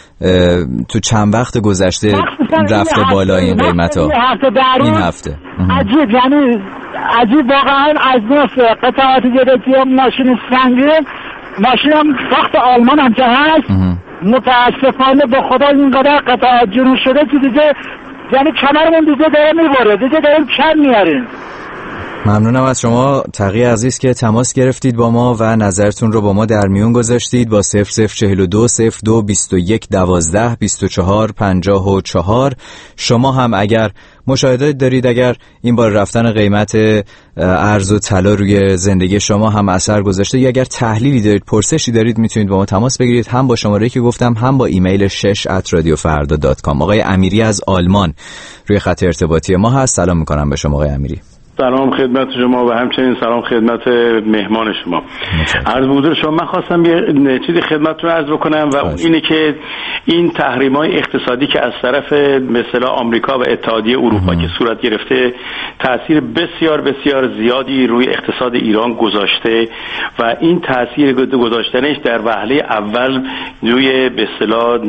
تو چند وقت گذشته رفته بالا این قیمت ها؟ این هفته این هفته عجیب، یعنی عجیب واقعا. از نصف قطعات جدیدی ماشین سنگین، ماشین هم ساخت آلمان هم که هست، متاسفانه به خدا اینقدر قطعات جنون شده که دیگه یعنی کمرمون دیگه داره میبره، دیگه داریم کم میاریم. ممنونم از شما تقی عزیز که تماس گرفتید با ما و نظرتون رو با ما در میون گذاشتید با صفر صفر چهل و دو صفر دو بیست و یک دوازده بیست و چهار پنجاه و چهار. شما هم اگر مشاهده دارید، اگر این بار رفتن قیمت ارز و طلا روی زندگی شما هم اثر گذاشته یا اگر تحلیلی دارید، پرسشی دارید، میتونید با ما تماس بگیرید، هم با شماره‌ای که گفتم هم با ایمیل شش ات رادیو فردا دات کام. آقای امیری از آلمان روی خط ارتباطی ما هست. سلام میکنم به شما آقای امیری. سلام خدمت شما و همچنین سلام خدمت مهمان شما. عرض به حضور شما، من خواستم یه چیزی خدمتتون عرض بکنم و اون اینه که این تحریم‌های اقتصادی که از طرف مثلا آمریکا و اتحادیه اروپا که صورت گرفته تأثیر بسیار بسیار زیادی روی اقتصاد ایران گذاشته و این تأثیر گذاشتنش در وهله اول روی به اصطلاح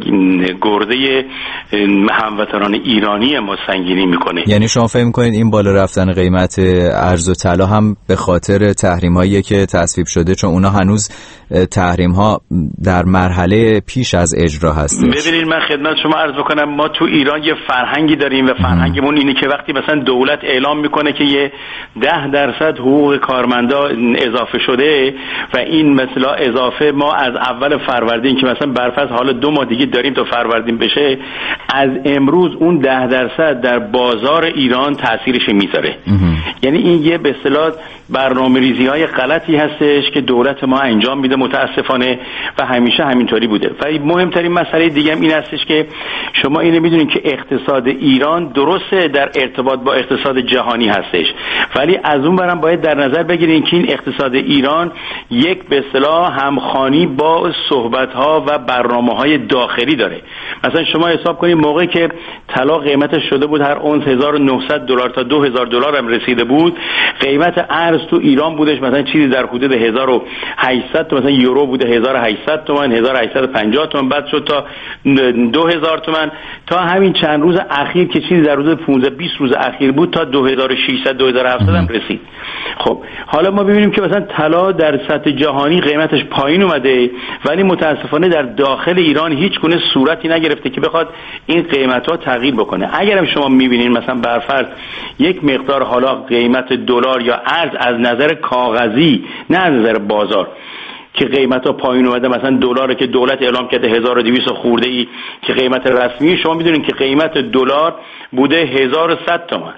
گرده هموطنان ایرانی ما سنگینی میکنه. یعنی شما فکر می‌کنید این بالا رفتن قیمت ارز و طلا هم به خاطر تحریم‌هایی که تصویب شده، چون اونا هنوز تحریم‌ها در مرحله پیش از اجرا هستش؟ ببینید من خدمت شما عرض بکنم، ما تو ایران یه فرهنگی داریم و فرهنگمون اینه که وقتی مثلا دولت اعلام میکنه که یه ده درصد حقوق کارمندا اضافه شده و این مثلا اضافه ما از اول فروردین که مثلا برفرض حالا دو ماه دیگه داریم تا فروردین بشه، از امروز اون ده درصد در بازار ایران تاثیرش میذاره. یعنی این یه به اصطلاح برنامه‌ریزی‌های غلطی هستش که دولت ما انجام میده متاسفانه و همیشه همینطوری بوده. و مهمترین مسئله دیگه هم این هستش که شما اینو میدونید که اقتصاد ایران درسته در ارتباط با اقتصاد جهانی هستش، ولی از اون برم باید در نظر بگیرید که این اقتصاد ایران یک به اصطلاح همخوانی با صحبت‌ها و برنامه‌های داخلی داره. مثلا شما حساب کنید موقعی که طلا قیمتش شده بود هر اونس هزار و نهصد دلار تا دو هزار دلار هم رسیده بود، قیمت ارز تو ایران بودش مثلا چیزی در حدود هزار و هشتصد تا مثلا یورو بوده هزار و هشتصد تومان، هزار و هشتصد و پنجاه تومان، بعد شد تا دو هزار تومان، تا همین چند روز اخیر که چیزی در روز پانزده بیست روز اخیر بود تا دو هزار و ششصد دو هزار و هفتصد هم رسید. خب حالا ما ببینیم که مثلا طلا در سطح جهانی قیمتش پایین اومده، ولی متاسفانه در داخل ایران هیچ گونه صورتی نگرفته که بخواد این قیمت‌ها تغییر بکنه. اگرم شما می‌بینید مثلا برفرض یک مقدار حالا قیمت دلار یا ارز از نظر کاغذی نه از نظر بازار که قیمت‌ها پایین اومده، مثلا دلار که دولت اعلام کرده هزار و دویست خورده ای که قیمت رسمی، شما می‌دونید که قیمت دلار بوده هزار و صد تومان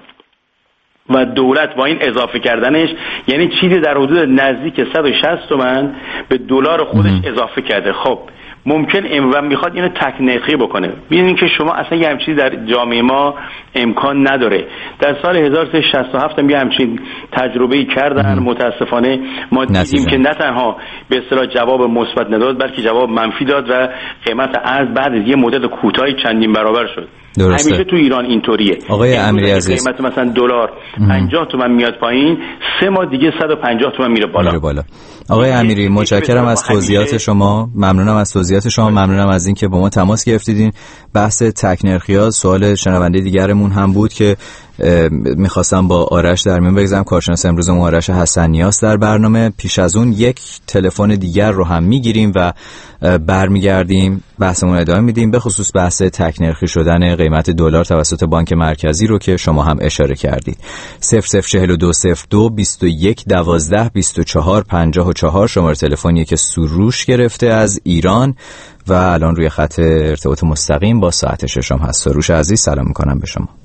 و دولت با این اضافه کردنش یعنی چیزی در حدود نزدیک صد و شصت تومان به دلار خودش اضافه کرده. خب ممکن ام و میخواد اینو تک نرخی بکنه. ببینید که شما اصلا یه همچین در جامعه ما امکان نداره. در سال هزار و سیصد و شصت و هفت هم یه همچین تجربه‌ای کردن، متاسفانه ما دیدیم که نه تنها به اصطلاح جواب مثبت نداد بلکه جواب منفی داد و قیمت ارز بعد از یه مدت کوتاهی چندین برابر شد. درسته. همیشه تو ایران اینطوریه. آقای امیری عزیز، قیمت مثلا دلار پنجاه تومن میاد پایین، سه ماه دیگه صد و پنجاه تومن میره بالا. میره بالا. آقای امیری متشکرم از توضیحات شما، ممنونم از توضیحات شما، ممنونم از اینکه با ما تماس گرفتید. بحث تک نرخی‌ها سوال شنونده دیگرمون هم بود که میخواستم با آرش در میون بگذارم، کارشناس امروزمون آرش حسنیاس در برنامه. پیش از اون یک تلفن دیگر رو هم میگیریم و برمیگردیم بحثمون ادامه میدیم، به خصوص بحث تک نرخی شدن قیمت دلار توسط بانک مرکزی رو که شما هم اشاره کردید. صفر صفر چهل و دو صفر دو بیست و یک دوازده بیست و چهار پنجاه و چهار شماره تلفنیه که سروش گرفته از ایران و الان روی خط ارتباط مستقیم با ساعت ششم هست. سروش عزیز سلام میکنم به شما.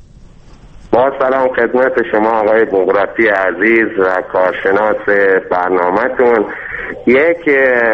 با سلام خدمت شما آقای بغراتی عزیز و کارشناس برنامه‌تون. یک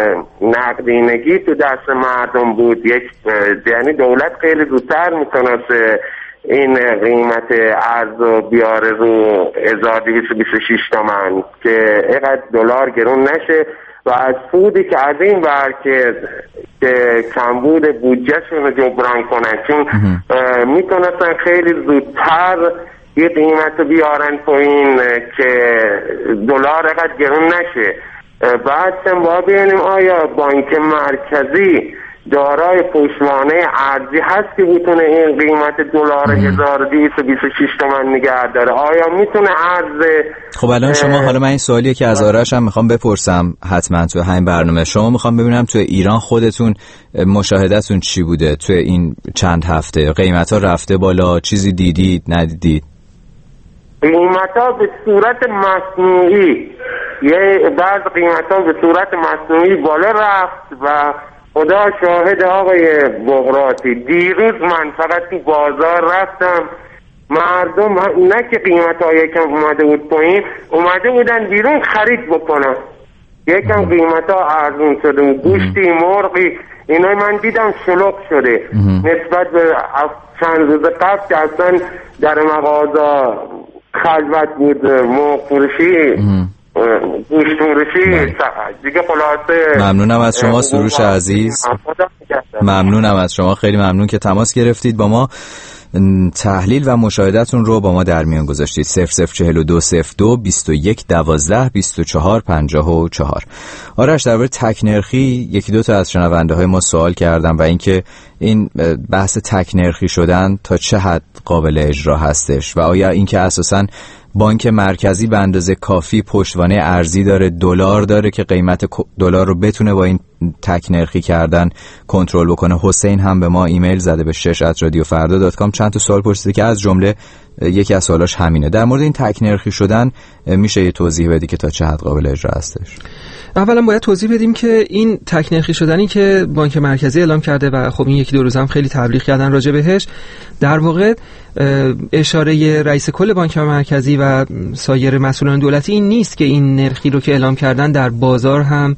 نقدینگی تو دست مردم بود، یک یعنی دولت خیلی زودتر میتونست این قیمت ارز رو بیاره رو هزار و دویست و بیست و شش تومن که اینقدر دلار گرون نشه و از سودی که از این ور که که کمبود بودجهشون رو جبران کنن، چون میتونستن خیلی زودتر یه قیمت رو بیارن پایین که دلار اینقدر گرون نشه. بعد هم باید ببینیم آیا بانک مرکزی دارای پشتوانه ارزی هست که بتونه این قیمت دلار هزار و دویست و بیست و شش تومن نگه داره؟ آیا میتونه ارز؟ خب الان شما، حالا من این سوالیه که از آرش هم میخوام بپرسم حتما تو همین برنامه، شما میخوام ببینم تو ایران خودتون مشاهدتون چی بوده تو این چند هفته؟ قیمت ها رفته بالا؟ چیزی دیدید ندیدید؟ قیمت ها به صورت مصنوعی، یه بعض قیمت ها به صورت مصنوعی بالا رفت و خدا شاهد آقای بغراتی، دیروز من فقط تو بازار رفتم، مردم نه که قیمت ها یکم اومده بود پایین، اومده بودن بیرون خرید بکنن، یکم قیمت ها ارزون شده و گوشتی مرغی اینا من دیدم شلوغ شده نسبت به چند روز قبل که اصلا در مغازه خلوت بود، مرغ فروشی گوشت فروشی دیگه. خلاصه ممنونم از شما سروش عزیز، ممنونم از شما، خیلی ممنون که تماس گرفتید با ما، تحلیل و مشاهدتون رو با ما در میان گذاشتید. صفر صفر چهل و دو صفر دو بیست و یک دوازده بیست و چهار پنجاه و چهار. آرش درباره تک نرخی یکی دو تا از شنونده های ما سوال کردم و اینکه این بحث تک نرخی شدن تا چه حد قابل اجرا هستش و آیا اینکه اساساً بانک مرکزی به اندازه کافی پشتوانه ارزی داره، دلار داره که قیمت دلار رو بتونه با این تک نرخی کردن کنترل بکنه. حسین هم به ما ایمیل زده به شش ات رادیو فردا دات کام، چند تا سوال پرسیده که از جمله یکی از سوالاش همینه. در مورد این تک نرخی شدن میشه یه توضیح بدی که تا چه حد قابل اجرا هستش؟ اولا باید توضیح بدیم که این تک نرخی شدنی که بانک مرکزی اعلام کرده و خب این یکی دو روز هم خیلی تبلیغ کردن راجع بهش، در واقع اشاره رئیس کل بانک مرکزی و سایر مسئولان دولتی این نیست که این نرخی رو که اعلام کردن در بازار هم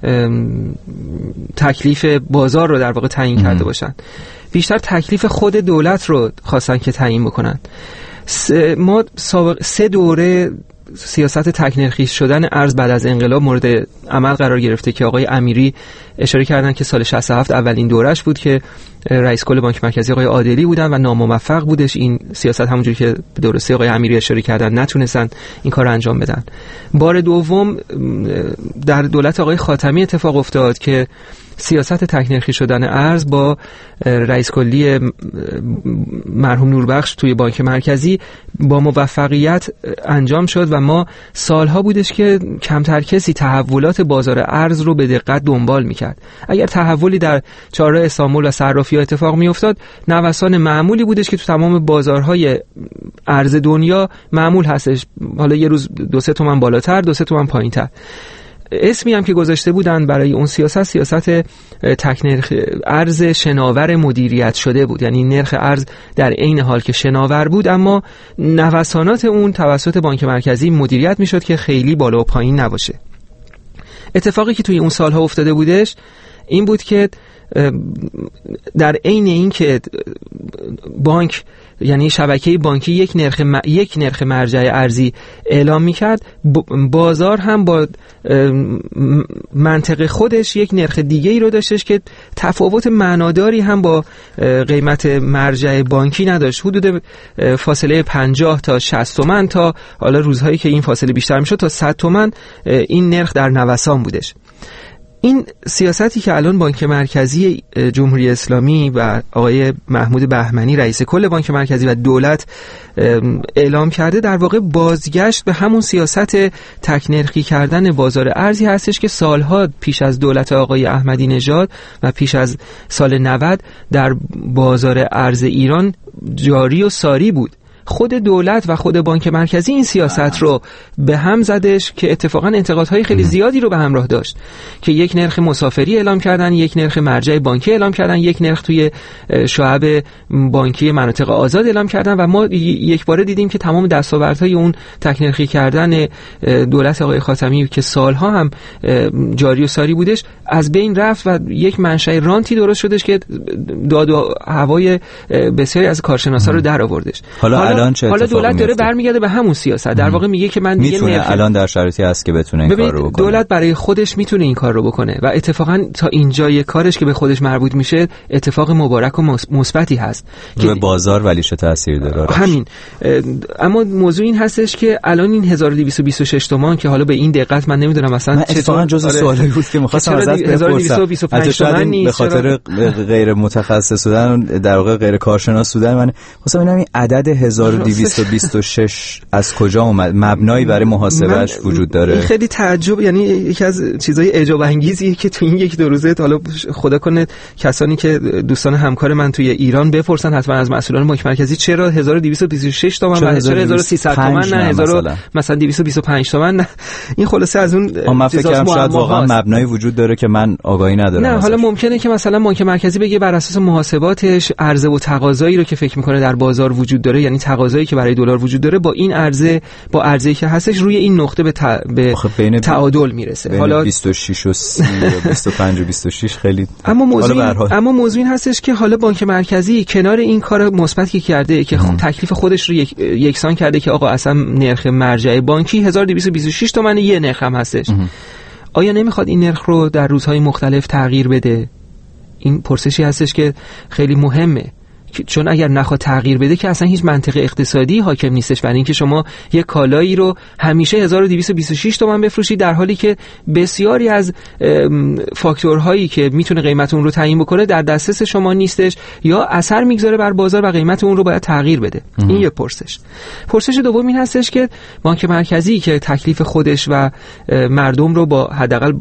تکلیف بازار رو در واقع تعیین کرده باشن، بیشتر تکلیف خود دولت رو خواستن که تعیین بکنن. ما سه دوره سیاست تک نرخی شدن ارز بعد از انقلاب مورد عمل قرار گرفته که آقای امیری اشاره کردن که سال شصت و هفت اولین دورش بود که رئیس کل بانک مرکزی آقای عادلی بودن و ناموفق بودش. این سیاست همونجوری که به درستی آقای امیری اشاره کردن نتونستن این کار انجام بدن. بار دوم در دولت آقای خاتمی اتفاق افتاد که سیاست تک نرخی شدن ارز با رئیس کلی مرحوم نوربخش توی بانک مرکزی با موفقیت انجام شد و ما سالها بودش که کمتر کسی تحولات بازار ارز رو به دقت دنبال میکرد. اگر تحولی در چهارراه استانبول و صرافی‌ها اتفاق میافتاد، نوسان معمولی بودش که تو تمام بازارهای ارز دنیا معمول هستش، حالا یه روز دو سه تومن بالاتر، دو سه تومن پایینتر. اسمی هم که گذاشته بودن برای اون سیاست، سیاست تک نرخ ارز شناور مدیریت شده بود، یعنی نرخ ارز در عین حال که شناور بود اما نوسانات اون توسط بانک مرکزی مدیریت میشد که خیلی بالا و پایین نباشه. اتفاقی که توی اون سالها افتاده بودش این بود که در عین این که بانک یعنی شبکه بانکی یک نرخ م... یک نرخ مرجع ارزی اعلام می‌کرد، بازار هم با منطق خودش یک نرخ دیگه‌ای رو داشتش که تفاوت معناداری هم با قیمت مرجع بانکی نداشت. حدود فاصله پنجاه تا شصت تومن تا حالا روزهایی که این فاصله بیشتر میشد تا صد تومن این نرخ در نوسان بودش. این سیاستی که الان بانک مرکزی جمهوری اسلامی و آقای محمود بهمنی رئیس کل بانک مرکزی و دولت اعلام کرده در واقع بازگشت به همون سیاست تکنرخی کردن بازار ارزی هستش که سالها پیش از دولت آقای احمدی نژاد و پیش از سال نود در بازار ارز ایران جاری و ساری بود. خود دولت و خود بانک مرکزی این سیاست رو به هم زدش که اتفاقا انتقادهای خیلی زیادی رو به همراه داشت که یک نرخ مسافری اعلام کردن، یک نرخ مرجع بانکی اعلام کردن، یک نرخ توی شعب بانکی مناطق آزاد اعلام کردن و ما یک باره دیدیم که تمام دستاوردهای اون تکنرخی کردن دولت آقای خاتمی که سالها هم جاری و ساری بودش از بین رفت و یک منشأ رانتی درست شدش که داد و هوای بسیاری از کارشناسا رو در آوردش. حالا الان چه حالا دولت داره برمیگرده به همون سیاست. در واقع میگه که من دیگه میتونه الان در شرایطی هست که بتونه این کار رو بکنه. دولت برای خودش میتونه این کار رو بکنه و اتفاقا تا اینجای کارش که به خودش مربوط میشه اتفاق مبارک و مثبتی هست که به بازار ولی چه تاثیر داره. همین. اما موضوع این هستش که الان این هزار و دویست و بیست و شش تومان که حالا به این دقت من نمیدونم مثلا اتفاقا جزء سوالی بود که می‌خواستم ازت بپرسم. هزار و دویست و بیست و پنج تومان نیست به خاطر غیر متخصص بودن در واقع غیر کارشناس بودن من خواستم ببینم این عدد هزار و دویست و بیست و شش از کجا اومد؟ مبنایی برای محاسبهش وجود داره؟ این خیلی تعجب، یعنی یکی از چیزای اعجاب انگیزیه که تو این یک دو روزه حالا خدا کنه کسانی که دوستان همکار من توی ایران بپرسن حتما از مسئولان بانک مرکزی چرا هزار و دویست و بیست و شش تومان و چرا هزار و سیصد تومان نه هزار مثلا دویست و بیست و پنج تومان نه. این خلاصه از اون من فکر کنم شاید واقعا مبنایی وجود داره که من آگاهی ندارم. نه حالا ممکنه که مثلا بانک مرکزی بگه بر اساس محاسباتش عرضه و تقاضایی رو که فکر میکنه در بازار وجود داره، یعنی تقاضایی که برای دلار وجود داره با این عرضه با عرضه‌ای که هستش روی این نقطه به, ت... به تعادل میرسه. حالا بیست و شش و سی و بیست و پنج و بیست و شش خیلی اما موضوع اما موضوع این هستش که حالا بانک مرکزی کنار این کار مثبتی که کرده که خب تکلیف خودش رو یک... یکسان کرده که آقا اصلا نرخ مرجع بانکی هزار و دویست و بیست و شش تومن یه نرخ هم هستش. آیا نمیخواد این نرخ رو در روزهای مختلف تغییر بده؟ این پرسشی هستش که خیلی مهمه، چون اگر نخواد تغییر بده که اصلا هیچ منطق اقتصادی حاکم نیستش برای اینکه شما یک کالایی رو همیشه هزار و دویست و بیست و شش تومان بفروشید در حالی که بسیاری از فاکتورهایی که میتونه قیمت اون رو تعیین بکنه در دسترس شما نیستش یا اثر میگذاره بر بازار و قیمت اون رو باید تغییر بده. ام. این یه پرسش. پرسش دوم این هستش که بانک مرکزی که تکلیف خودش و مردم رو با حداقل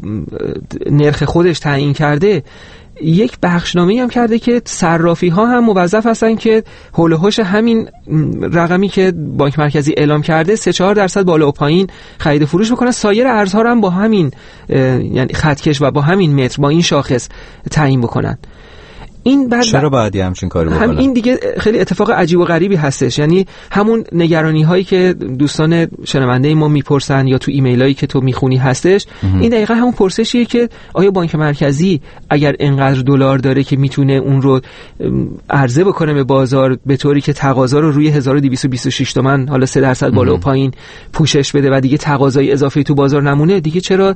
نرخ خودش تعیین کرده یک بخشنامه‌ای هم کرده که صرافی‌ها هم موظف هستن که حول و حوش همین رقمی که بانک مرکزی اعلام کرده سه چهار درصد بالا و پایین خرید و فروش بکنن، سایر ارزها رو هم با همین یعنی خطکش و با همین متر با این شاخص تعیین بکنن. این بعد چرا باید همچین کاری بکنن؟ هم این دیگه خیلی اتفاق عجیب و غریبی هستش، یعنی همون نگرانی هایی که دوستان شنونده ما میپرسن یا تو ایمیلایی که تو میخونی هستش امه. این دقیقاً همون پرسشیه که آیا بانک مرکزی اگر اینقدر دلار داره که میتونه اون رو عرضه بکنه به بازار به طوری که تقاضا رو روی هزار و دویست و بیست و شش تومن حالا سه درصد بالا و پایین پوشش بده و دیگه تقاضای اضافی تو بازار نمونه، دیگه چرا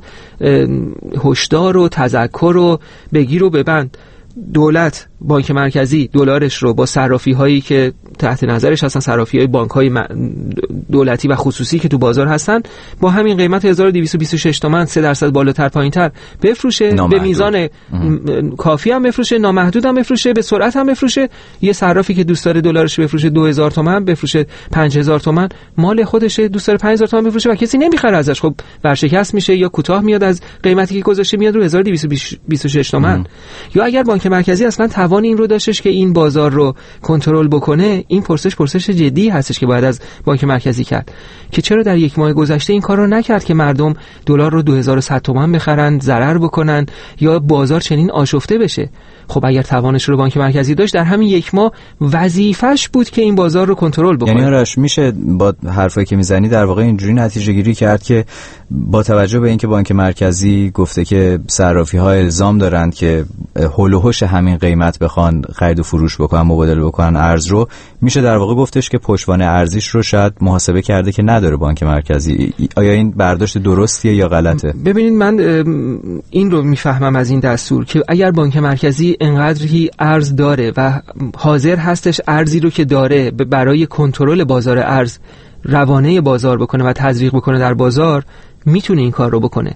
هشدار و تذکر رو بگیر و ببند؟ دولت بانک مرکزی دلارش رو با صرافی هایی که تحت نظرش هستن، صرافی های بانک های دولتی و خصوصی که تو بازار هستن، با همین قیمت هزار و دویست و بیست و شش تومن سه درصد بالاتر پایینتر بفروشه، نامحدود. به میزان کافی هم بفروشه، نامحدود هم بفروشه، به سرعت هم بفروشه. یه صرافی که دوست داره دلارش بفروشه دو هزار تومن بفروشه پنج هزار تومن، مال خودشه، دوست داره پنج هزار تومن بفروشه و کسی نمیخره ازش، خب ورشکست میشه یا کوتاه میاد از قیمتی که گذاشته میاد رو هزار و دویست و بیست و شش تومن. یا اگر بانک مرکزی اصلا توان این رو داشتش که این بازار رو کنترل بکنه، این پرسش پرسش جدی هستش که باید از بانک مرکزی کرد که چرا در یک ماه گذشته این کار رو نکرد که مردم دلار رو دو هزار و صد تومان بخرن، ضرر بکنن یا بازار چنین آشفته بشه. خب اگر توانش رو بانک مرکزی داشت، در همین یک ماه وظیفش بود که این بازار رو کنترل بکنه. یعنی آرش میشه با حرفایی که میزنی در واقع اینجوری نتیجه گیری کرد که با توجه به اینکه بانک مرکزی گفته که صرافی‌ها الزام دارند که هول و هوش همین قیمت بخوان خرید و فروش بکنن، مبادله بکنن ارز رو، میشه در واقع گفتش که پشتوانه ارزیش رو شاید محاسبه کرده که نداره بانک مرکزی. آیا این برداشت درستیه یا غلطه؟ ببینید من این رو میفهمم از این دستور که اگر بانک مرکزی انقدری ارز داره و حاضر هستش ارزی رو که داره برای کنترل بازار ارز روانه بازار بکنه و تزریق بکنه در بازار، میتونه این کار رو بکنه.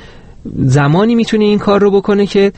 زمانی میتونه این کار رو بکنه که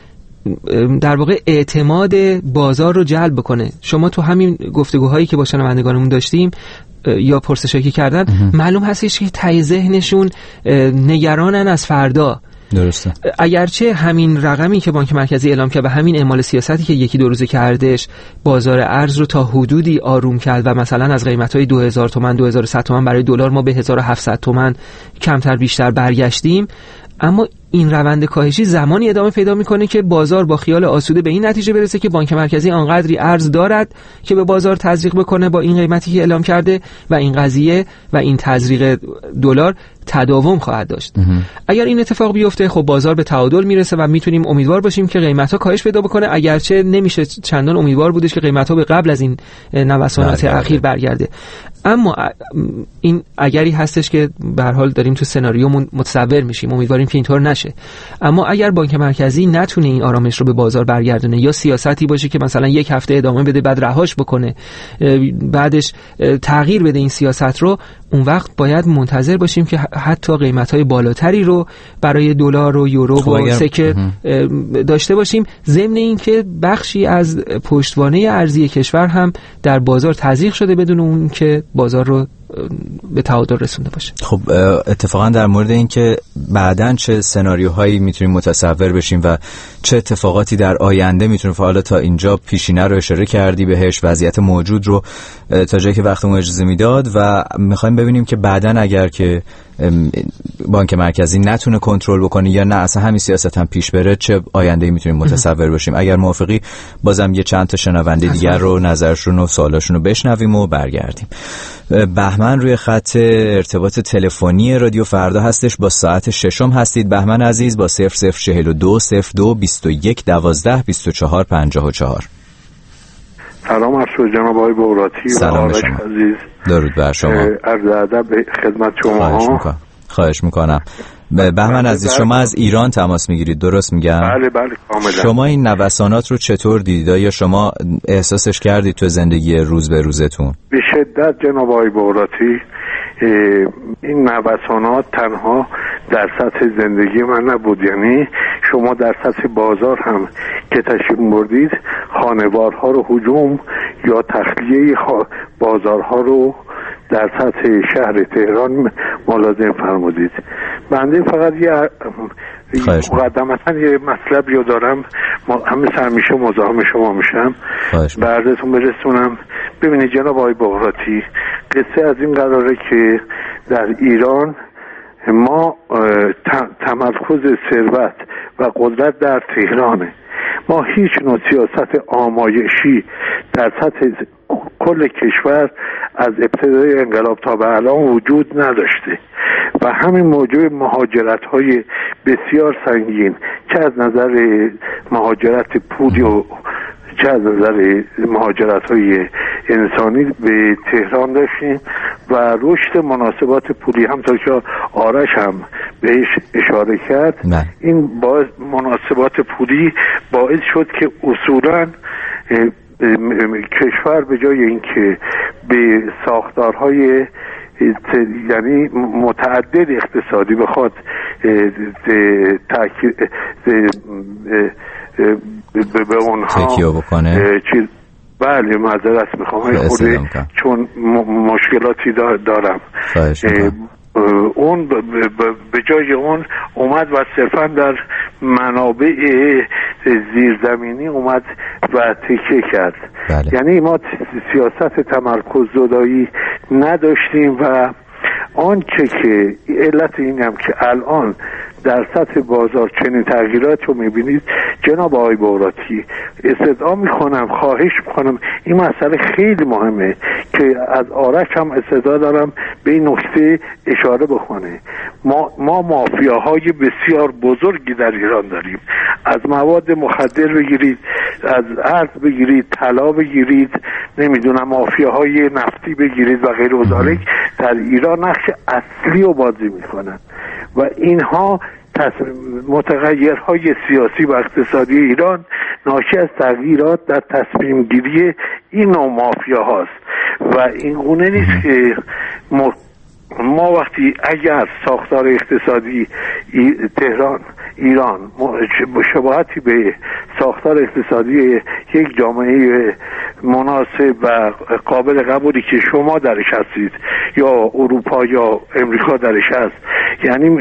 در واقع اعتماد بازار رو جلب بکنه. شما تو همین گفتگوهایی که با شنوندگانمون داشتیم یا پرسشایی که کردن اه. معلوم هستش که ته ذهنشون نگرانن از فردا. درسته. اگرچه همین رقمی که بانک مرکزی اعلام کرد و همین اعمال سیاستی که یکی دو روزه کردش بازار ارز رو تا حدودی آروم کرد و مثلا از قیمت‌های دو هزار تومان دو هزار و صد تومان برای دلار ما به هزار و هفتصد تومان کمتر بیشتر برگشتیم، اما این روند کاهشی زمانی ادامه پیدا میکنه که بازار با خیال آسوده به این نتیجه برسه که بانک مرکزی آنقدری ارز دارد که به بازار تزریق بکنه با این قیمتی که اعلام کرده و این قضیه و این تزریق دلار تداوم خواهد داشت. اگر این اتفاق بیفته، خب بازار به تعادل میرسه و میتونیم امیدوار باشیم که قیمت‌ها کاهش پیدا بکنه، اگرچه نمیشه چندان امیدوار بودش که قیمت‌ها به قبل از این نوسانات اخیر برگرده. اما این اگری هستش که به هر حال داریم تو سناریومون متصور میشیم، امیدواریم که اینطور نشه. اما اگر بانک مرکزی نتونه این آرامش رو به بازار برگردونه یا سیاستی باشه که مثلا یک هفته ادامه بده بعد رهاش بکنه، بعدش تغییر بده این سیاست رو، اون وقت باید منتظر باشیم که حتی قیمت‌های بالاتری رو برای دلار و یورو و سکه داشته باشیم، ضمن اینکه بخشی از پشتوانه ارزی کشور هم در بازار تزریق شده بدون اون که بازار رو به تعادل رسونده باشه. خب اتفاقا در مورد این که بعداً چه سناریوهایی میتونیم متصور بشیم و چه اتفاقاتی در آینده میتونه، حالا تا اینجا پیشینه رو اشاره کردی بهش، وضعیت موجود رو تا جایی که وقتمون اجازه میداد و میخوایم ببینیم که بعداً اگر که بانک مرکزی نتونه کنترل بکنه یا نه اصلا همین سیاست هم پیش بره، چه آینده‌ای میتونیم متصور بشیم. اگر موافقی بازم یه چند تا شنونده دیگر رو نظرشون و سوالاشون رو بشنویم و برگردیم. بهمن روی خط ارتباط تلفنی رادیو فردا هستش، با ساعت ششم هستید بهمن عزیز، با صفر صفر چهل و دو صفر دو بیست و یک دوازده بیست و چهار پنجاه و چهار. سلام عرض جناب آقای بغراتی و آرش عزیز. درود بر شما. عرض ادب خدمت شما. خواهش میکنم. خواهش میکنم. بهمن عزیز، شما از ایران تماس میگیرید درست میگم؟ بله بله کاملا. شما این نوسانات رو چطور دیدید؟ یا شما احساسش کردید تو زندگی روز به روزتون؟ به شدت جناب آقای بغراتی، این نوسانات تنها در سطح زندگی من نبود، یعنی شما در سطح بازار هم که تشریف بردید خانوارها رو هجوم یا تخلیه بازارها رو در سطح شهر تهران ملازم فرمودید. بنده فقط یه مقدمتا یه مطلب یا دارم، همه همیشه مزاحم شما میشم، به عرضتون برسونم. ببینید جناب آقای بغراتی، قصه از این قراره که در ایران ما تمرکز ثروت و قدرت در تهرانه. ما هیچ نوع سیاست آمایشی در سطح کل کشور از ابتدای انقلاب تا به الان وجود نداشته و همین موضوع مهاجرت های بسیار سنگین، چه از نظر مهاجرت پولی و چه از نظر مهاجرت های انسانی به تهران داشتیم و رشد مناسبات پولی هم تا که آرش هم بهش اشاره کرد نه. این باعث مناسبات پولی باعث شد که اصولاً کشور به جای اینکه به ساختارهای یعنی متعدد اقتصادی بخواد تاکید به اونها تکیه بکنه، چیز بله معذرت میخوام خود چون م- مشکلاتی دارم اون به جای اون اومد و صرفا در منابع زیرزمینی اومد و تکیه کرد. بله. یعنی ما سیاست تمرکز زدایی نداشتیم و آنچه که علت این هم که الان در سطح بازار چنین تغییرات رو میبینید جناب آقای بغراتی، استدعا میکنم، خواهش میکنم، این مسئله خیلی مهمه که از آرش هم استدعا دارم به این نکته اشاره بکنه. ما ما مافیاهای بسیار بزرگی در ایران داریم، از مواد مخدر بگیرید، از ارز بگیرید، طلا بگیرید، نمیدونم مافیاهای نفتی بگیرید و غیر ذالک، در ایران نقش اصلی رو بازی میکنن و اینها متغیرهای سیاسی و اقتصادی ایران ناشی از تغییرات در تصمیم گیری این نوع مافیا هاست و این گونه نیست که ما وقتی اگر ساختار اقتصادی تهران ایران شباهتی به ساختار اقتصادی یک جامعه مناسب و قابل قبولی که شما درش هستید یا اروپا یا امریکا درش هست، یعنی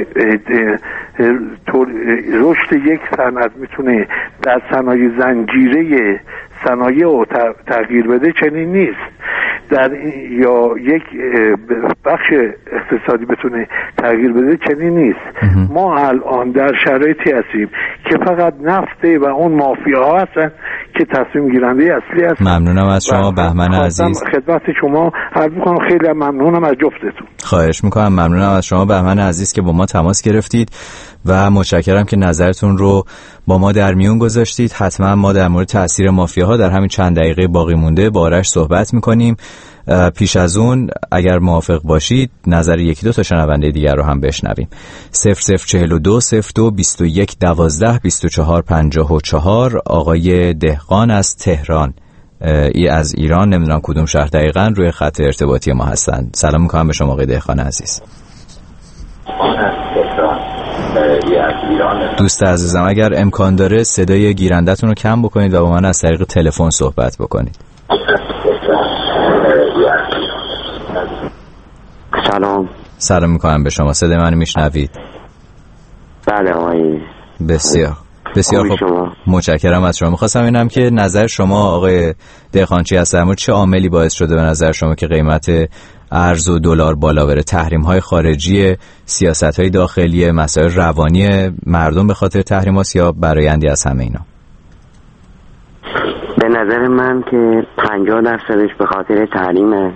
رشد یک صنعت میتونه در صنایع زنجیره صنایع رو تغییر بده، چنین نیست. در یا یک بخش اقتصادی بتونه تغییر بده، چنین نیست. ما الان در شرایطی هستیم که فقط نفته و اون مافیاها هستن که تصمیم گیرنده اصلی هستن. ممنونم از شما بهمن عزیز. خدمت شما عرض می‌کنم خیلی ممنونم از جفتتون. خواهش می‌کنم. ممنونم از شما بهمن عزیز که با ما تماس گرفتید و متشکرم که نظرتون رو با ما در میون گذاشتید. حتما ما در مورد تاثیر مافیاها در همین چند دقیقه باقی مونده با آرش صحبت می‌کنیم. پیش از اون اگر موافق باشید نظر یکی دو تا شنونده دیگر رو هم بشنویم. صفر صفر چهل و دو صفر دو بیست و یک دوازده بیست و چهار پنجاه و چهار آقای دهقان از تهران ای از ایران، نمیدونم کدوم شهر دقیقاً، روی خط ارتباطی ما هستن. سلام میکنم به شما آقای دهقان عزیز. دوست عزیزم اگر امکان داره صدای گیرندتون رو کم بکنید و با من از طریق تلفن صحبت بکنید. سلام. سلام میکنم به شما. صدای منو میشنوید؟ بله آقای. بسیار بسیار خوب. متشکرم از شما. میخواستم ببینم که نظر شما آقای دهقان چی هست؟ چه عاملی باعث شده به نظر شما که قیمت ارز و دلار بالا بره؟ تحریم‌های خارجی، سیاست‌های داخلی، مسائل روانی مردم به خاطر تحریم‌هاست یا برآیندی از همه اینا؟ به نظر من که پنجاه درصدش به خاطر تحریمه،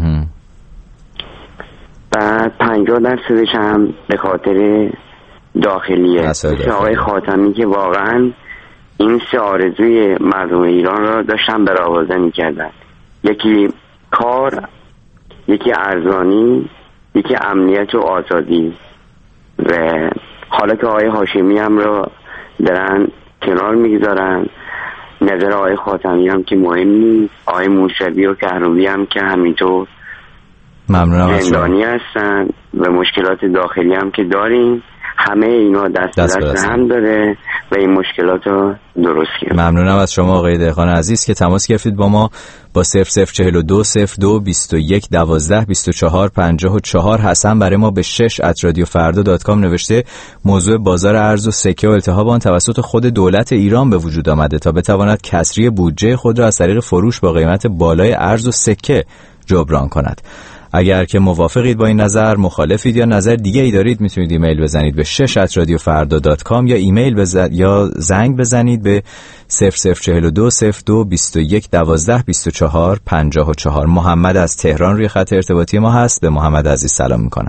بعد پنجاه درصدش هم به خاطر داخلیه. مثل آقای خاتمی که واقعا این سه آرزوی مردم ایران را داشتن برآورده می‌کردن، یکی کار، یکی ارزانی، یکی امنیت و آزادی. و حالا که آقای هاشمی هم را دارن کنار میگذارن، نظر آقای خاتمی هم که مهم نیست، آقای موسوی و کهروی هم که همینطور زندانی هستن و مشکلات داخلی هم که داریم، همه اینا دست دست, دست هم داره و این مشکلات رو درست کرد. ممنونم از شما آقای دهقان عزیز که تماس گرفتید با ما با صفر صفر چهل و دو صفر دو بیست و یک دوازده بیست و چهار پنجاه و چهار. حسن برای ما به شش ات رادیو فردا دات کام نوشته موضوع بازار ارز و سکه و التهاب آن توسط خود دولت ایران به وجود آمده تا بتواند کسری بودجه خود را از طریق فروش با قیمت بالای ارز و سکه جبران کند. اگر که موافقید با این نظر، مخالفید یا نظر دیگه ای دارید، میتونید ایمیل بزنید به شش ات رادیو فردا دات کام یا ایمیل بزن... یا زنگ بزنید به صفر صفر چهل و دو صفر دو بیست و یک دوازده بیست و چهار پنجاه و چهار. محمد از تهران روی خط ارتباطی ما هست. به محمد عزیز سلام میکنم.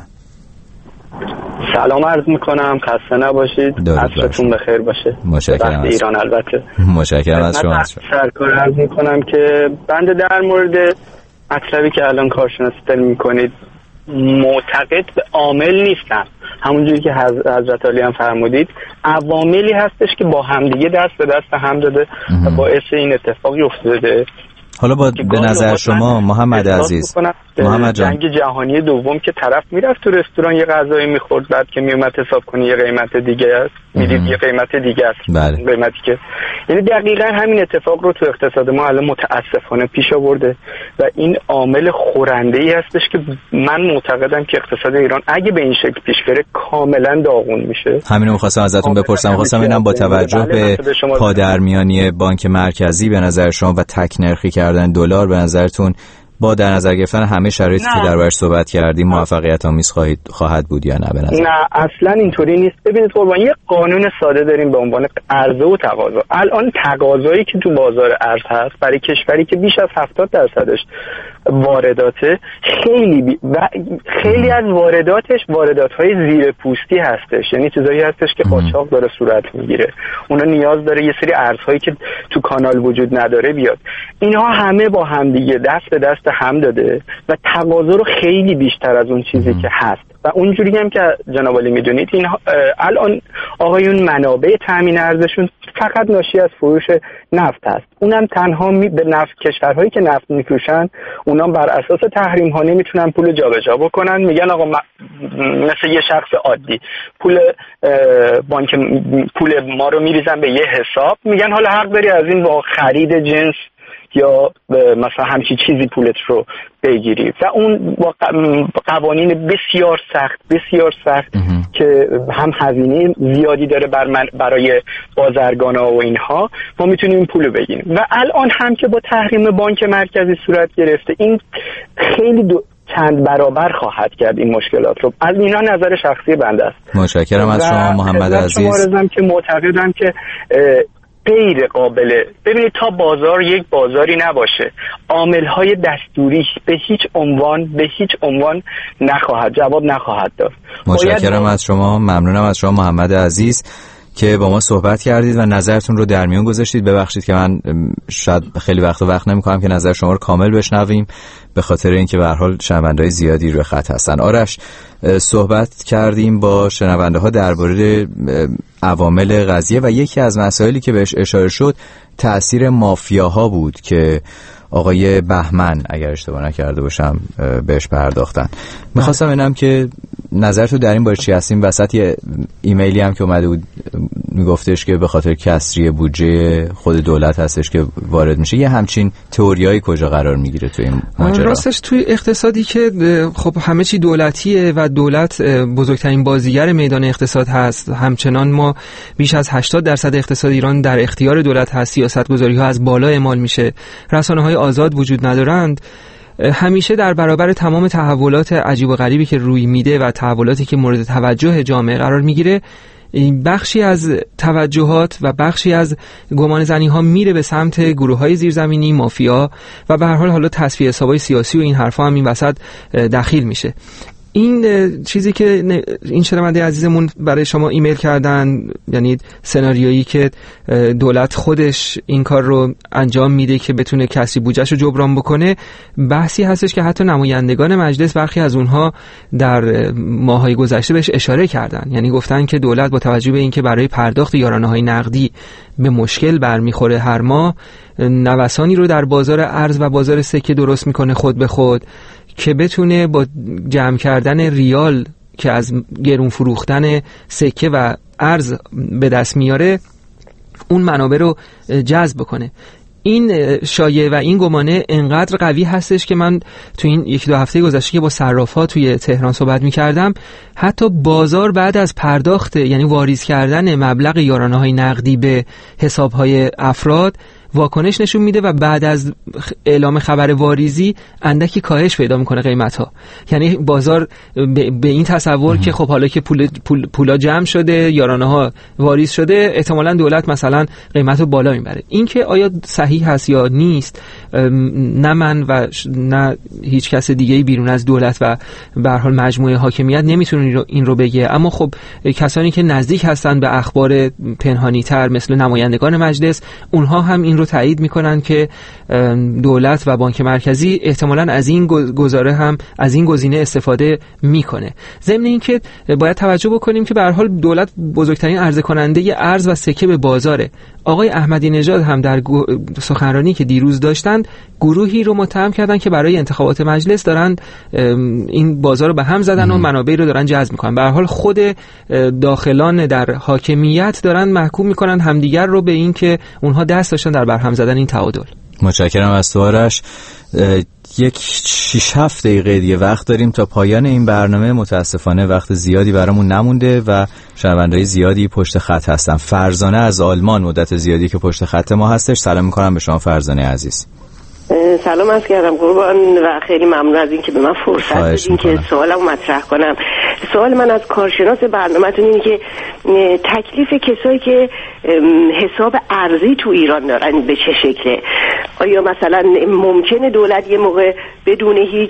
سلام عرض میکنم، خسته نباشید، عصرتون بخیر باشه. متشکرم از ایران. البته متشکرم از شما. سرکار عرض میکنم که بنده در مورد مطلبی که الان کارشناسی دارید میکنید معتقد به عامل نیستم. همونجوری که حضرت علی هم فرمودید، عواملی هستش که با همدیگه دست به دست هم داده و باعث این اتفاقی افتاده. حالا با به نظر شما محمد عزیز، محمد جان، جنگ جهانی دوم که طرف میرفت تو رستوران یه غذایی میخورد، بعد که میومد حساب کنی یه قیمت دیگه است، میدید یه قیمت دیگه است. بله. قیمتی که یعنی دقیقاً همین اتفاق رو تو اقتصاد ما الان متاسفانه پیش آورده و این عامل خورنده‌ای هستش که من معتقدم که اقتصاد ایران اگه به این شکل پیش بره کاملا داغون میشه. همین رو خواستم ازتون بپرسم، خواستم اینم با توجه به پادرمیانی بانک مرکزی به نظر شما و تک نرخی کردن دلار به نظرتون با در نظر گرفتن همه شرایطی که دربارش صحبت کردیم موفقیت آمیز خواهید خواهد بود یا نه؟ به نظر نه اصلا اینطوری نیست. ببینید قربان، یه قانون ساده داریم به عنوان عرضه و تقاضا. الان تقاضایی که تو بازار ارز هست برای کشوری که بیش از هفتاد درصدش وارداته، خیلی بی... و خیلی از وارداتش واردات‌های زیر پوستی هستش، یعنی چیزایی هستش که قاچاق داره صورت میگیره. اونا نیاز داره یه سری ارزهایی که تو کانال وجود نداره بیاد. اینها همه با هم دیگه دست به دست هم داده و تقاضا رو خیلی بیشتر از اون چیزی که هست و اونجوری هم که جناب عالی میدونید این الان آقایون منابع تامین ارزششون فقط ناشی از فروش نفت هست. اونم تنها می به نفت کشورهایی که نفت میفروشن اونام بر اساس تحریم ها نمیتونن پول جابجا بکنن. میگن آقا ما مثل یه شخص عادی پول بانک پول ما رو میریزن به یه حساب، میگن حالا حق داری از این با خرید جنس یا مثلا همچین چیزی پولت رو بگیری و اون با قوانین بسیار سخت بسیار سخت که هم هزینه زیادی داره بر من برای بازرگانا و اینها، ما میتونیم این پول رو بگیریم و الان هم که با تحریم بانک مرکزی صورت گرفته این خیلی دو چند برابر خواهد کرد این مشکلات رو. از اینا نظر شخصی بنده است. متشکرم از شما محمد عزیز. شما رزم که معتقدم که غیر قابله. ببینید تا بازار یک بازاری نباشه عامل‌های دستوری به هیچ عنوان به هیچ عنوان نخواهد جواب نخواهد داد. متشکرم از شما، ممنونم از شما محمد عزیز که با ما صحبت کردید و نظرتون رو در میون گذاشتید. ببخشید که من شاید خیلی وقت و وقت نمی‌کنم که نظر شما رو کامل بشنویم به خاطر اینکه به هر حال شنونده‌های زیادی روی خط هستن. آرش، صحبت کردیم با شنونده‌ها درباره عوامل قضیه و یکی از مسائلی که بهش اشاره شد تأثیر مافیاها بود که آقای بهمن اگر اشتباه نکرده باشم بهش پرداختن. میخواستم اینم که نظر تو در این باره چی هستیم؟ وسط یه ایمیلی هم که اومده بود میگفتش که به خاطر کسری بودجه خود دولت هستش که وارد میشه. یه همچین تئوریایی کجا قرار میگیره تو این ماجرا؟ راستش توی اقتصادی که خب همه چی دولتیه و دولت بزرگترین بازیگر میدان اقتصاد هست، همچنان ما بیش از هشتاد درصد اقتصاد ایران در اختیار دولت هست، سیاستگذاری ها از بالا اعمال میشه، رسانه‌های آزاد وجود ندارند. همیشه در برابر تمام تحولات عجیب و غریبی که روی میده و تحولاتی که مورد توجه جامعه قرار میگیره، بخشی از توجهات و بخشی از گمان زنی ها میره به سمت گروه های زیرزمینی، مافیا و به هر حال حالا تصفیه حسابای سیاسی و این حرفا هم این وسط دخیل میشه. این چیزی که این شنونده عزیزمون برای شما ایمیل کردن، یعنی سناریویی که دولت خودش این کار رو انجام میده که بتونه کسی بودجه‌ش رو جبران بکنه، بحثی هستش که حتی نمایندگان مجلس برخی از اونها در ماه‌های گذشته بهش اشاره کردن. یعنی گفتن که دولت با توجه به اینکه برای پرداخت یارانه‌های نقدی به مشکل برمیخوره هر ماه، نوسانی رو در بازار ارز و بازار سکه درست میکنه خود به خود که بتونه با جمع کردن ریال که از گرون فروختن سکه و ارز به دست میاره اون منابع رو جذب کنه. این شایعه و این گمانه انقدر قوی هستش که من تو این یک دو هفته گذشته که با صرافا توی تهران صحبت می‌کردم، حتی بازار بعد از پرداخت یعنی واریز کردن مبلغ یارانه‌های نقدی به حساب‌های افراد واکنش نشون میده و بعد از اعلام خبر واریزی اندکی کاهش پیدا میکنه قیمت ها. یعنی بازار به این تصور که خب حالا که پول پول پولا جمع شده، یارانه ها واریز شده، احتمالاً دولت مثلا قیمت رو بالا میبره. این که آیا صحیح هست یا نیست، نه من و نه هیچ کس دیگه‌ای بیرون از دولت و به هر حال مجموعه حاکمیت نمیتونه این رو بگه. اما خب کسانی که نزدیک هستن به اخبار پنهانی تر مثل نمایندگان مجلس، اونها هم این رو رو تایید میکنن که دولت و بانک مرکزی احتمالاً از این گزاره هم از این گزینه استفاده میکنه. ضمن اینکه باید توجه بکنیم که به هر حال دولت بزرگترین عرضه کننده ارز و سکه به بازاره. آقای احمدی نژاد هم در سخنرانی که دیروز داشتند گروهی رو متهم کردن که برای انتخابات مجلس دارن این بازار رو به هم زدن و منابع رو دارن جذب میکنن. به هر حال خود داخلان در حاکمیت دارن محکوم میکنن همدیگر رو به این که اونها دست داشتن در برهم زدن این تعادل. متشکرم از تو آرش. یک شش هفت دقیقه دیگه وقت داریم تا پایان این برنامه. متاسفانه وقت زیادی برامون نمونده و شنونده‌های زیادی پشت خط هستن. فرزانه از آلمان مدت زیادی که پشت خط ما هستش. سلام میکنم به شما فرزانه عزیز. سلام عرض کردم قربان و خیلی ممنون از این که به من فرصت دادین که سوالمو مطرح کنم. سوال من از کارشناس برنامه‌تون اینه که تکلیف کسایی که حساب ارزی تو ایران دارن به چه شکله؟ آیا مثلا ممکنه دولت یه موقع بدون هیچ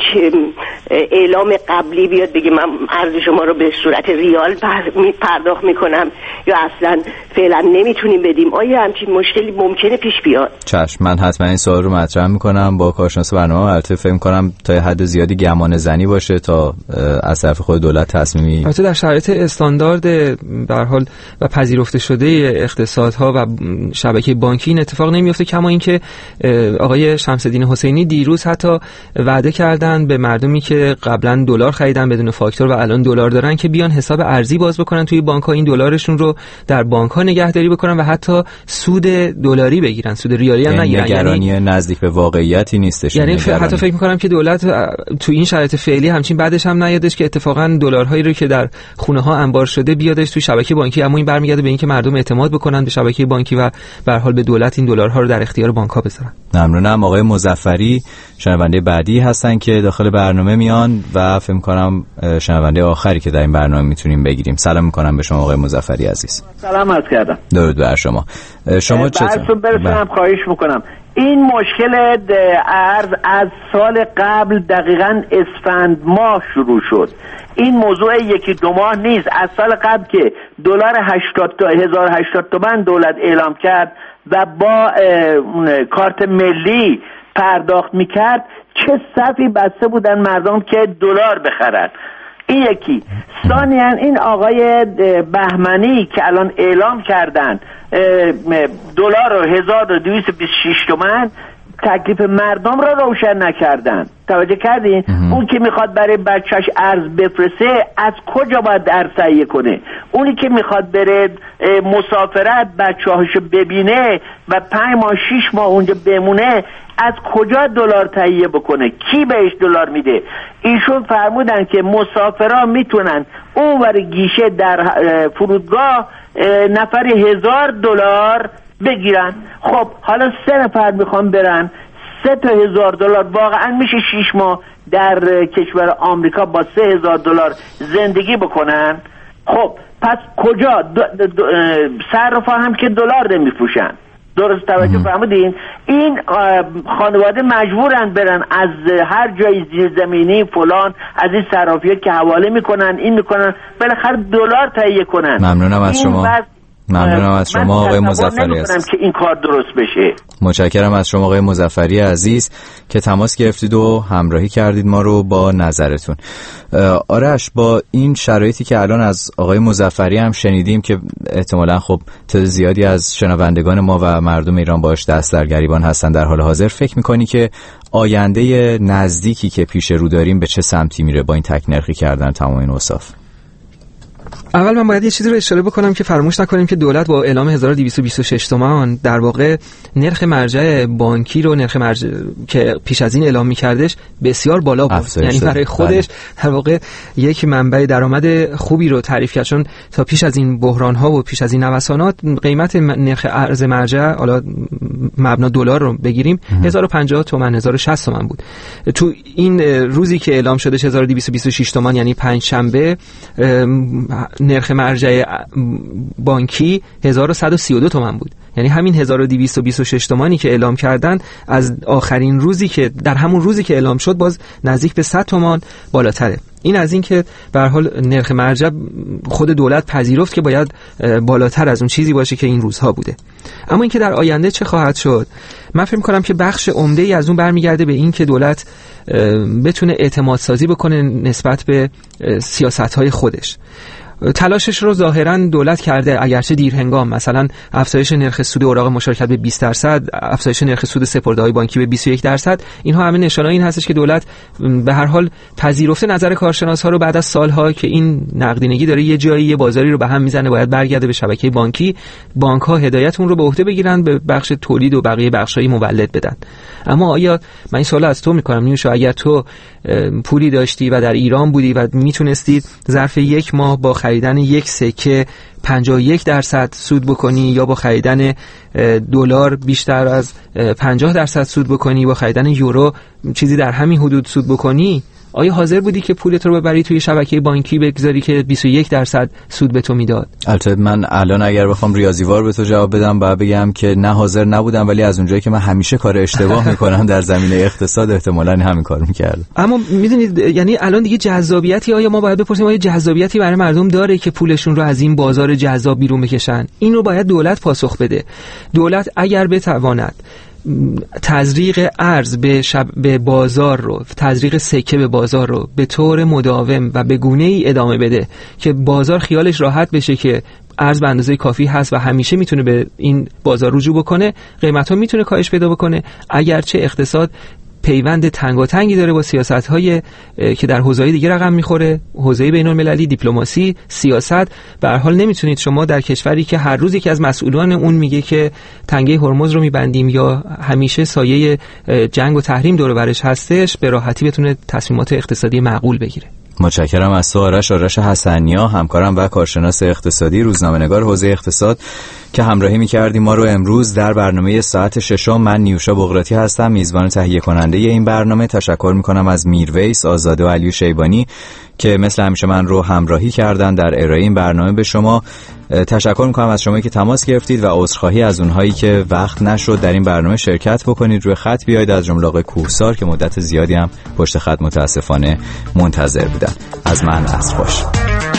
اعلام قبلی بیاد بگه من ارز شما رو به صورت ریال پرداخت میکنم یا اصلا فعلا نمیتونیم بدیم؟ آیا همچین مشکلی ممکنه پیش بیاد؟ چشم، من حتما این سوال رو مطرح میکنم با کارشناس برنامه. البته فکر میکنم تا حد زیادی گمان زنی باشه تا از طرف خود دولت تصمیمی. البته در شرایط استاندارد به هر حال و پذیرفته شده اقتصادها و شبکه بانکی این اتفاق نمیفته. کما اینکه آقای شمس‌الدین حسینی دیروز حتی وعده کردن به مردمی که قبلا دلار خریدن بدون فاکتور و الان دلار دارن که بیان حساب ارزی باز بکنن توی بانک‌ها، این دلارشون رو در بانک‌ها نگهداری بکنن و حتی سود دلاری بگیرن، سود ریالی هم نگیرن. نگرانی یعنی نزدیک به واقعیتی نیستش. یعنی حتی فکر می‌کنم که دولت تو این شرایط فعلی همچین بعدش هم نیادش که اتفاقا دلارهایی رو که در خونه‌ها انبار شده بیادش توی شبکه بانکی. اما این برمیگرده به اینکه مردم اعتماد بکنن به شبکه بانکی و به هر حال به دولت این دلارها رو در اختیار بانک‌ها بذارن. ممنونم. آقای مظفری شنونده بعدی هستن که داخل برنامه میان و فکر کنم شنونده آخری که در این برنامه میتونیم بگیریم. سلام میکنم به شما آقای مظفری عزیز. سلام عرض کردم. درود بر شما. شما چطور؟ برسونم خواهش میکنم. این مشکل ارز از سال قبل دقیقاً اسفند ماه شروع شد. این موضوع یکی دو ماه نیست. از سال قبل که دلار هشتاد تا هزار و هشتاد تومان دولت اعلام کرد و با کارت ملی پرداخت میکرد چه صفی بسته بودن مردم که دلار بخرن. این یکی. ثانیاً این آقای بهمنی که الان اعلام کردن دلار رو هزار و دویست و بیست و شش تومان، تکلیف مردم را روشن نکردن. توجه کردین؟ اون که میخواد برای بچهش ارز بفرسته از کجا باید ارز تهیه کنه؟ اونی که میخواد بره مسافرت بچه‌هاشو ببینه و پنج ماه شش ماه اونجا بمونه از کجا دلار تهیه بکنه؟ کی بهش دلار میده؟ ایشون فرمودن که مسافرا میتونن اونور گیشه در فرودگاه نفری هزار دلار بگیرن. خب حالا سه نفر میخوان برن، سه تا هزار دلار واقعا میشه شیش ماه در کشور آمریکا با سه هزار دلار زندگی بکنن؟ خب پس کجا صرافا هم که دلار نمیفروشن. درست توجه فرمودین؟ این خانواده مجبورن برن از هر جای زیرزمینی فلان از این صرافی‌ها که حواله میکنن این میکنن بالاخره دلار تهیه کنن. ممنونم از شما. ممنونم از شما آقای مظفری عزیز که این کار درست بشه. متشکرم از شما آقای مظفری عزیز که تماس گرفتید و همراهی کردید ما رو با نظرتون. آرش، با این شرایطی که الان از آقای مظفری هم شنیدیم که احتمالاً خب تعداد زیادی از شنوندگان ما و مردم ایران باش دست در گریبان هستن در حال حاضر، فکر می‌کنی که آینده نزدیکی که پیش رو داریم به چه سمتی میره با این تکنرخی کردن تمام این اوصاف؟ اول من باید یه چیزی رو اشاره بکنم که فراموش نکنیم که دولت با اعلام هزار و دویست و بیست و شش تومان در واقع نرخ مرجع بانکی رو نرخ مرجع که پیش از این اعلام می‌کردش بسیار بالا بود. یعنی برای خودش در واقع یک منبع درآمد خوبی رو تعریف کرد، چون تا پیش از این بحران‌ها و پیش از این نوسانات قیمت نرخ ارز مرجع حالا مبنا دلار رو بگیریم هزار و پنجاه تومان هزار و شصت تومان بود. تو این روزی که اعلام شده هزار و دویست و بیست و شش تومان یعنی پنج شنبه نرخ مرجع بانکی هزار و صد و سی و دو تومان بود. یعنی همین هزار و دویست و بیست و شش تومانی که اعلام کردن از آخرین روزی که در همون روزی که اعلام شد باز نزدیک به صد تومان بالاتره. این از این که به هر حال نرخ مرجع خود دولت پذیرفت که باید بالاتر از اون چیزی باشه که این روزها بوده. اما اینکه در آینده چه خواهد شد، من فکر می‌کنم که بخش عمده‌ای از اون برمیگرده به این که دولت بتونه اعتماد سازی بکنه نسبت به سیاست‌های خودش. تلاشش رو ظاهراً دولت کرده، اگرچه دیر هنگام. مثلا افزایش نرخ سود اوراق مشارکت به بیست درصد، افزایش نرخ سود سپرده‌های بانکی به بیست و یک درصد، اینها همه نشانه این هستش که دولت به هر حال پذیرفته نظر کارشناس‌ها رو بعد از سال‌ها که این نقدینگی داره یه جایی یه بازاری رو به هم میزنه، باید برگرده به شبکه بانکی، بانک‌ها هدایت اون رو به عهده بگیرن، به بخش تولید و بقیه بخش‌های مولد بدن. اما آیا من این سوال از تو می‌کنم نیوشا، اگر تو پولی داشتی و در ایران بودی و میتونستی ظرف یک ماه با خریدن یک سکه پنجاه و یک درصد سود بکنی، یا با خریدن دلار بیشتر از پنجاه درصد سود بکنی، با خریدن یورو چیزی در همین حدود سود بکنی، آیا حاضر بودی که پولت رو ببری توی شبکه بانکی بگذاری که بیست و یک درصد سود به تو میداد؟ البته من الان اگر بخوام ریاضیوار به تو جواب بدم باید بگم که نه حاضر نبودم، ولی از اونجایی که من همیشه کار اشتباه میکنم در زمینه اقتصاد احتمالاً همین کار میکردم. اما میدونید یعنی الان دیگه جذابیتی، آیا ما باید بپرسیم آیا جذابیتی برای مردم داره که پولشون رو از این بازار جذاب بیرون بکشن؟ این رو باید دولت پاسخ بده. دولت اگر بتواند تزریق ارز به شب به بازار رو، تزریق سکه به بازار رو به طور مداوم و به گونه‌ای ادامه بده که بازار خیالش راحت بشه که ارز به اندازه کافی هست و همیشه میتونه به این بازار رجوع بکنه، قیمت‌ها میتونه کاهش پیدا بکنه. اگرچه اقتصاد پیوند تنگاتنگی داره با سیاست‌های که در حوزه‌های دیگه رقم می‌خوره، حوزه بین‌المللی، دیپلماسی، سیاست. به هر حال نمیتونید شما در کشوری که هر روز یکی از مسئولان اون میگه که تنگه هرمز رو می‌بندیم یا همیشه سایه جنگ و تحریم دور و برش هستش، به راحتی بتونه تصمیمات اقتصادی معقول بگیره. متشکرم از تو آرش آرش حسنیا، همکارم و کارشناس اقتصادی، روزنامه‌نگار حوزه اقتصاد که همراهی می‌کردیم ما رو امروز در برنامه ساعت ششم. من نیوشا بغراتی هستم، میزبان تهیه کننده این برنامه. تشکر می‌کنم از میرویس، آزاده و علی شیبانی که مثل همیشه من رو همراهی کردن در ارائه این برنامه به شما. تشکر می‌کنم از شما که تماس گرفتید و عذرخواهی از اونهایی که وقت نشد در این برنامه شرکت بکنید. روی خط بیاید، از جمله آقای کوهسار که مدت زیادی هم پشت خط متاسفانه منتظر بودن. از من عصر باش.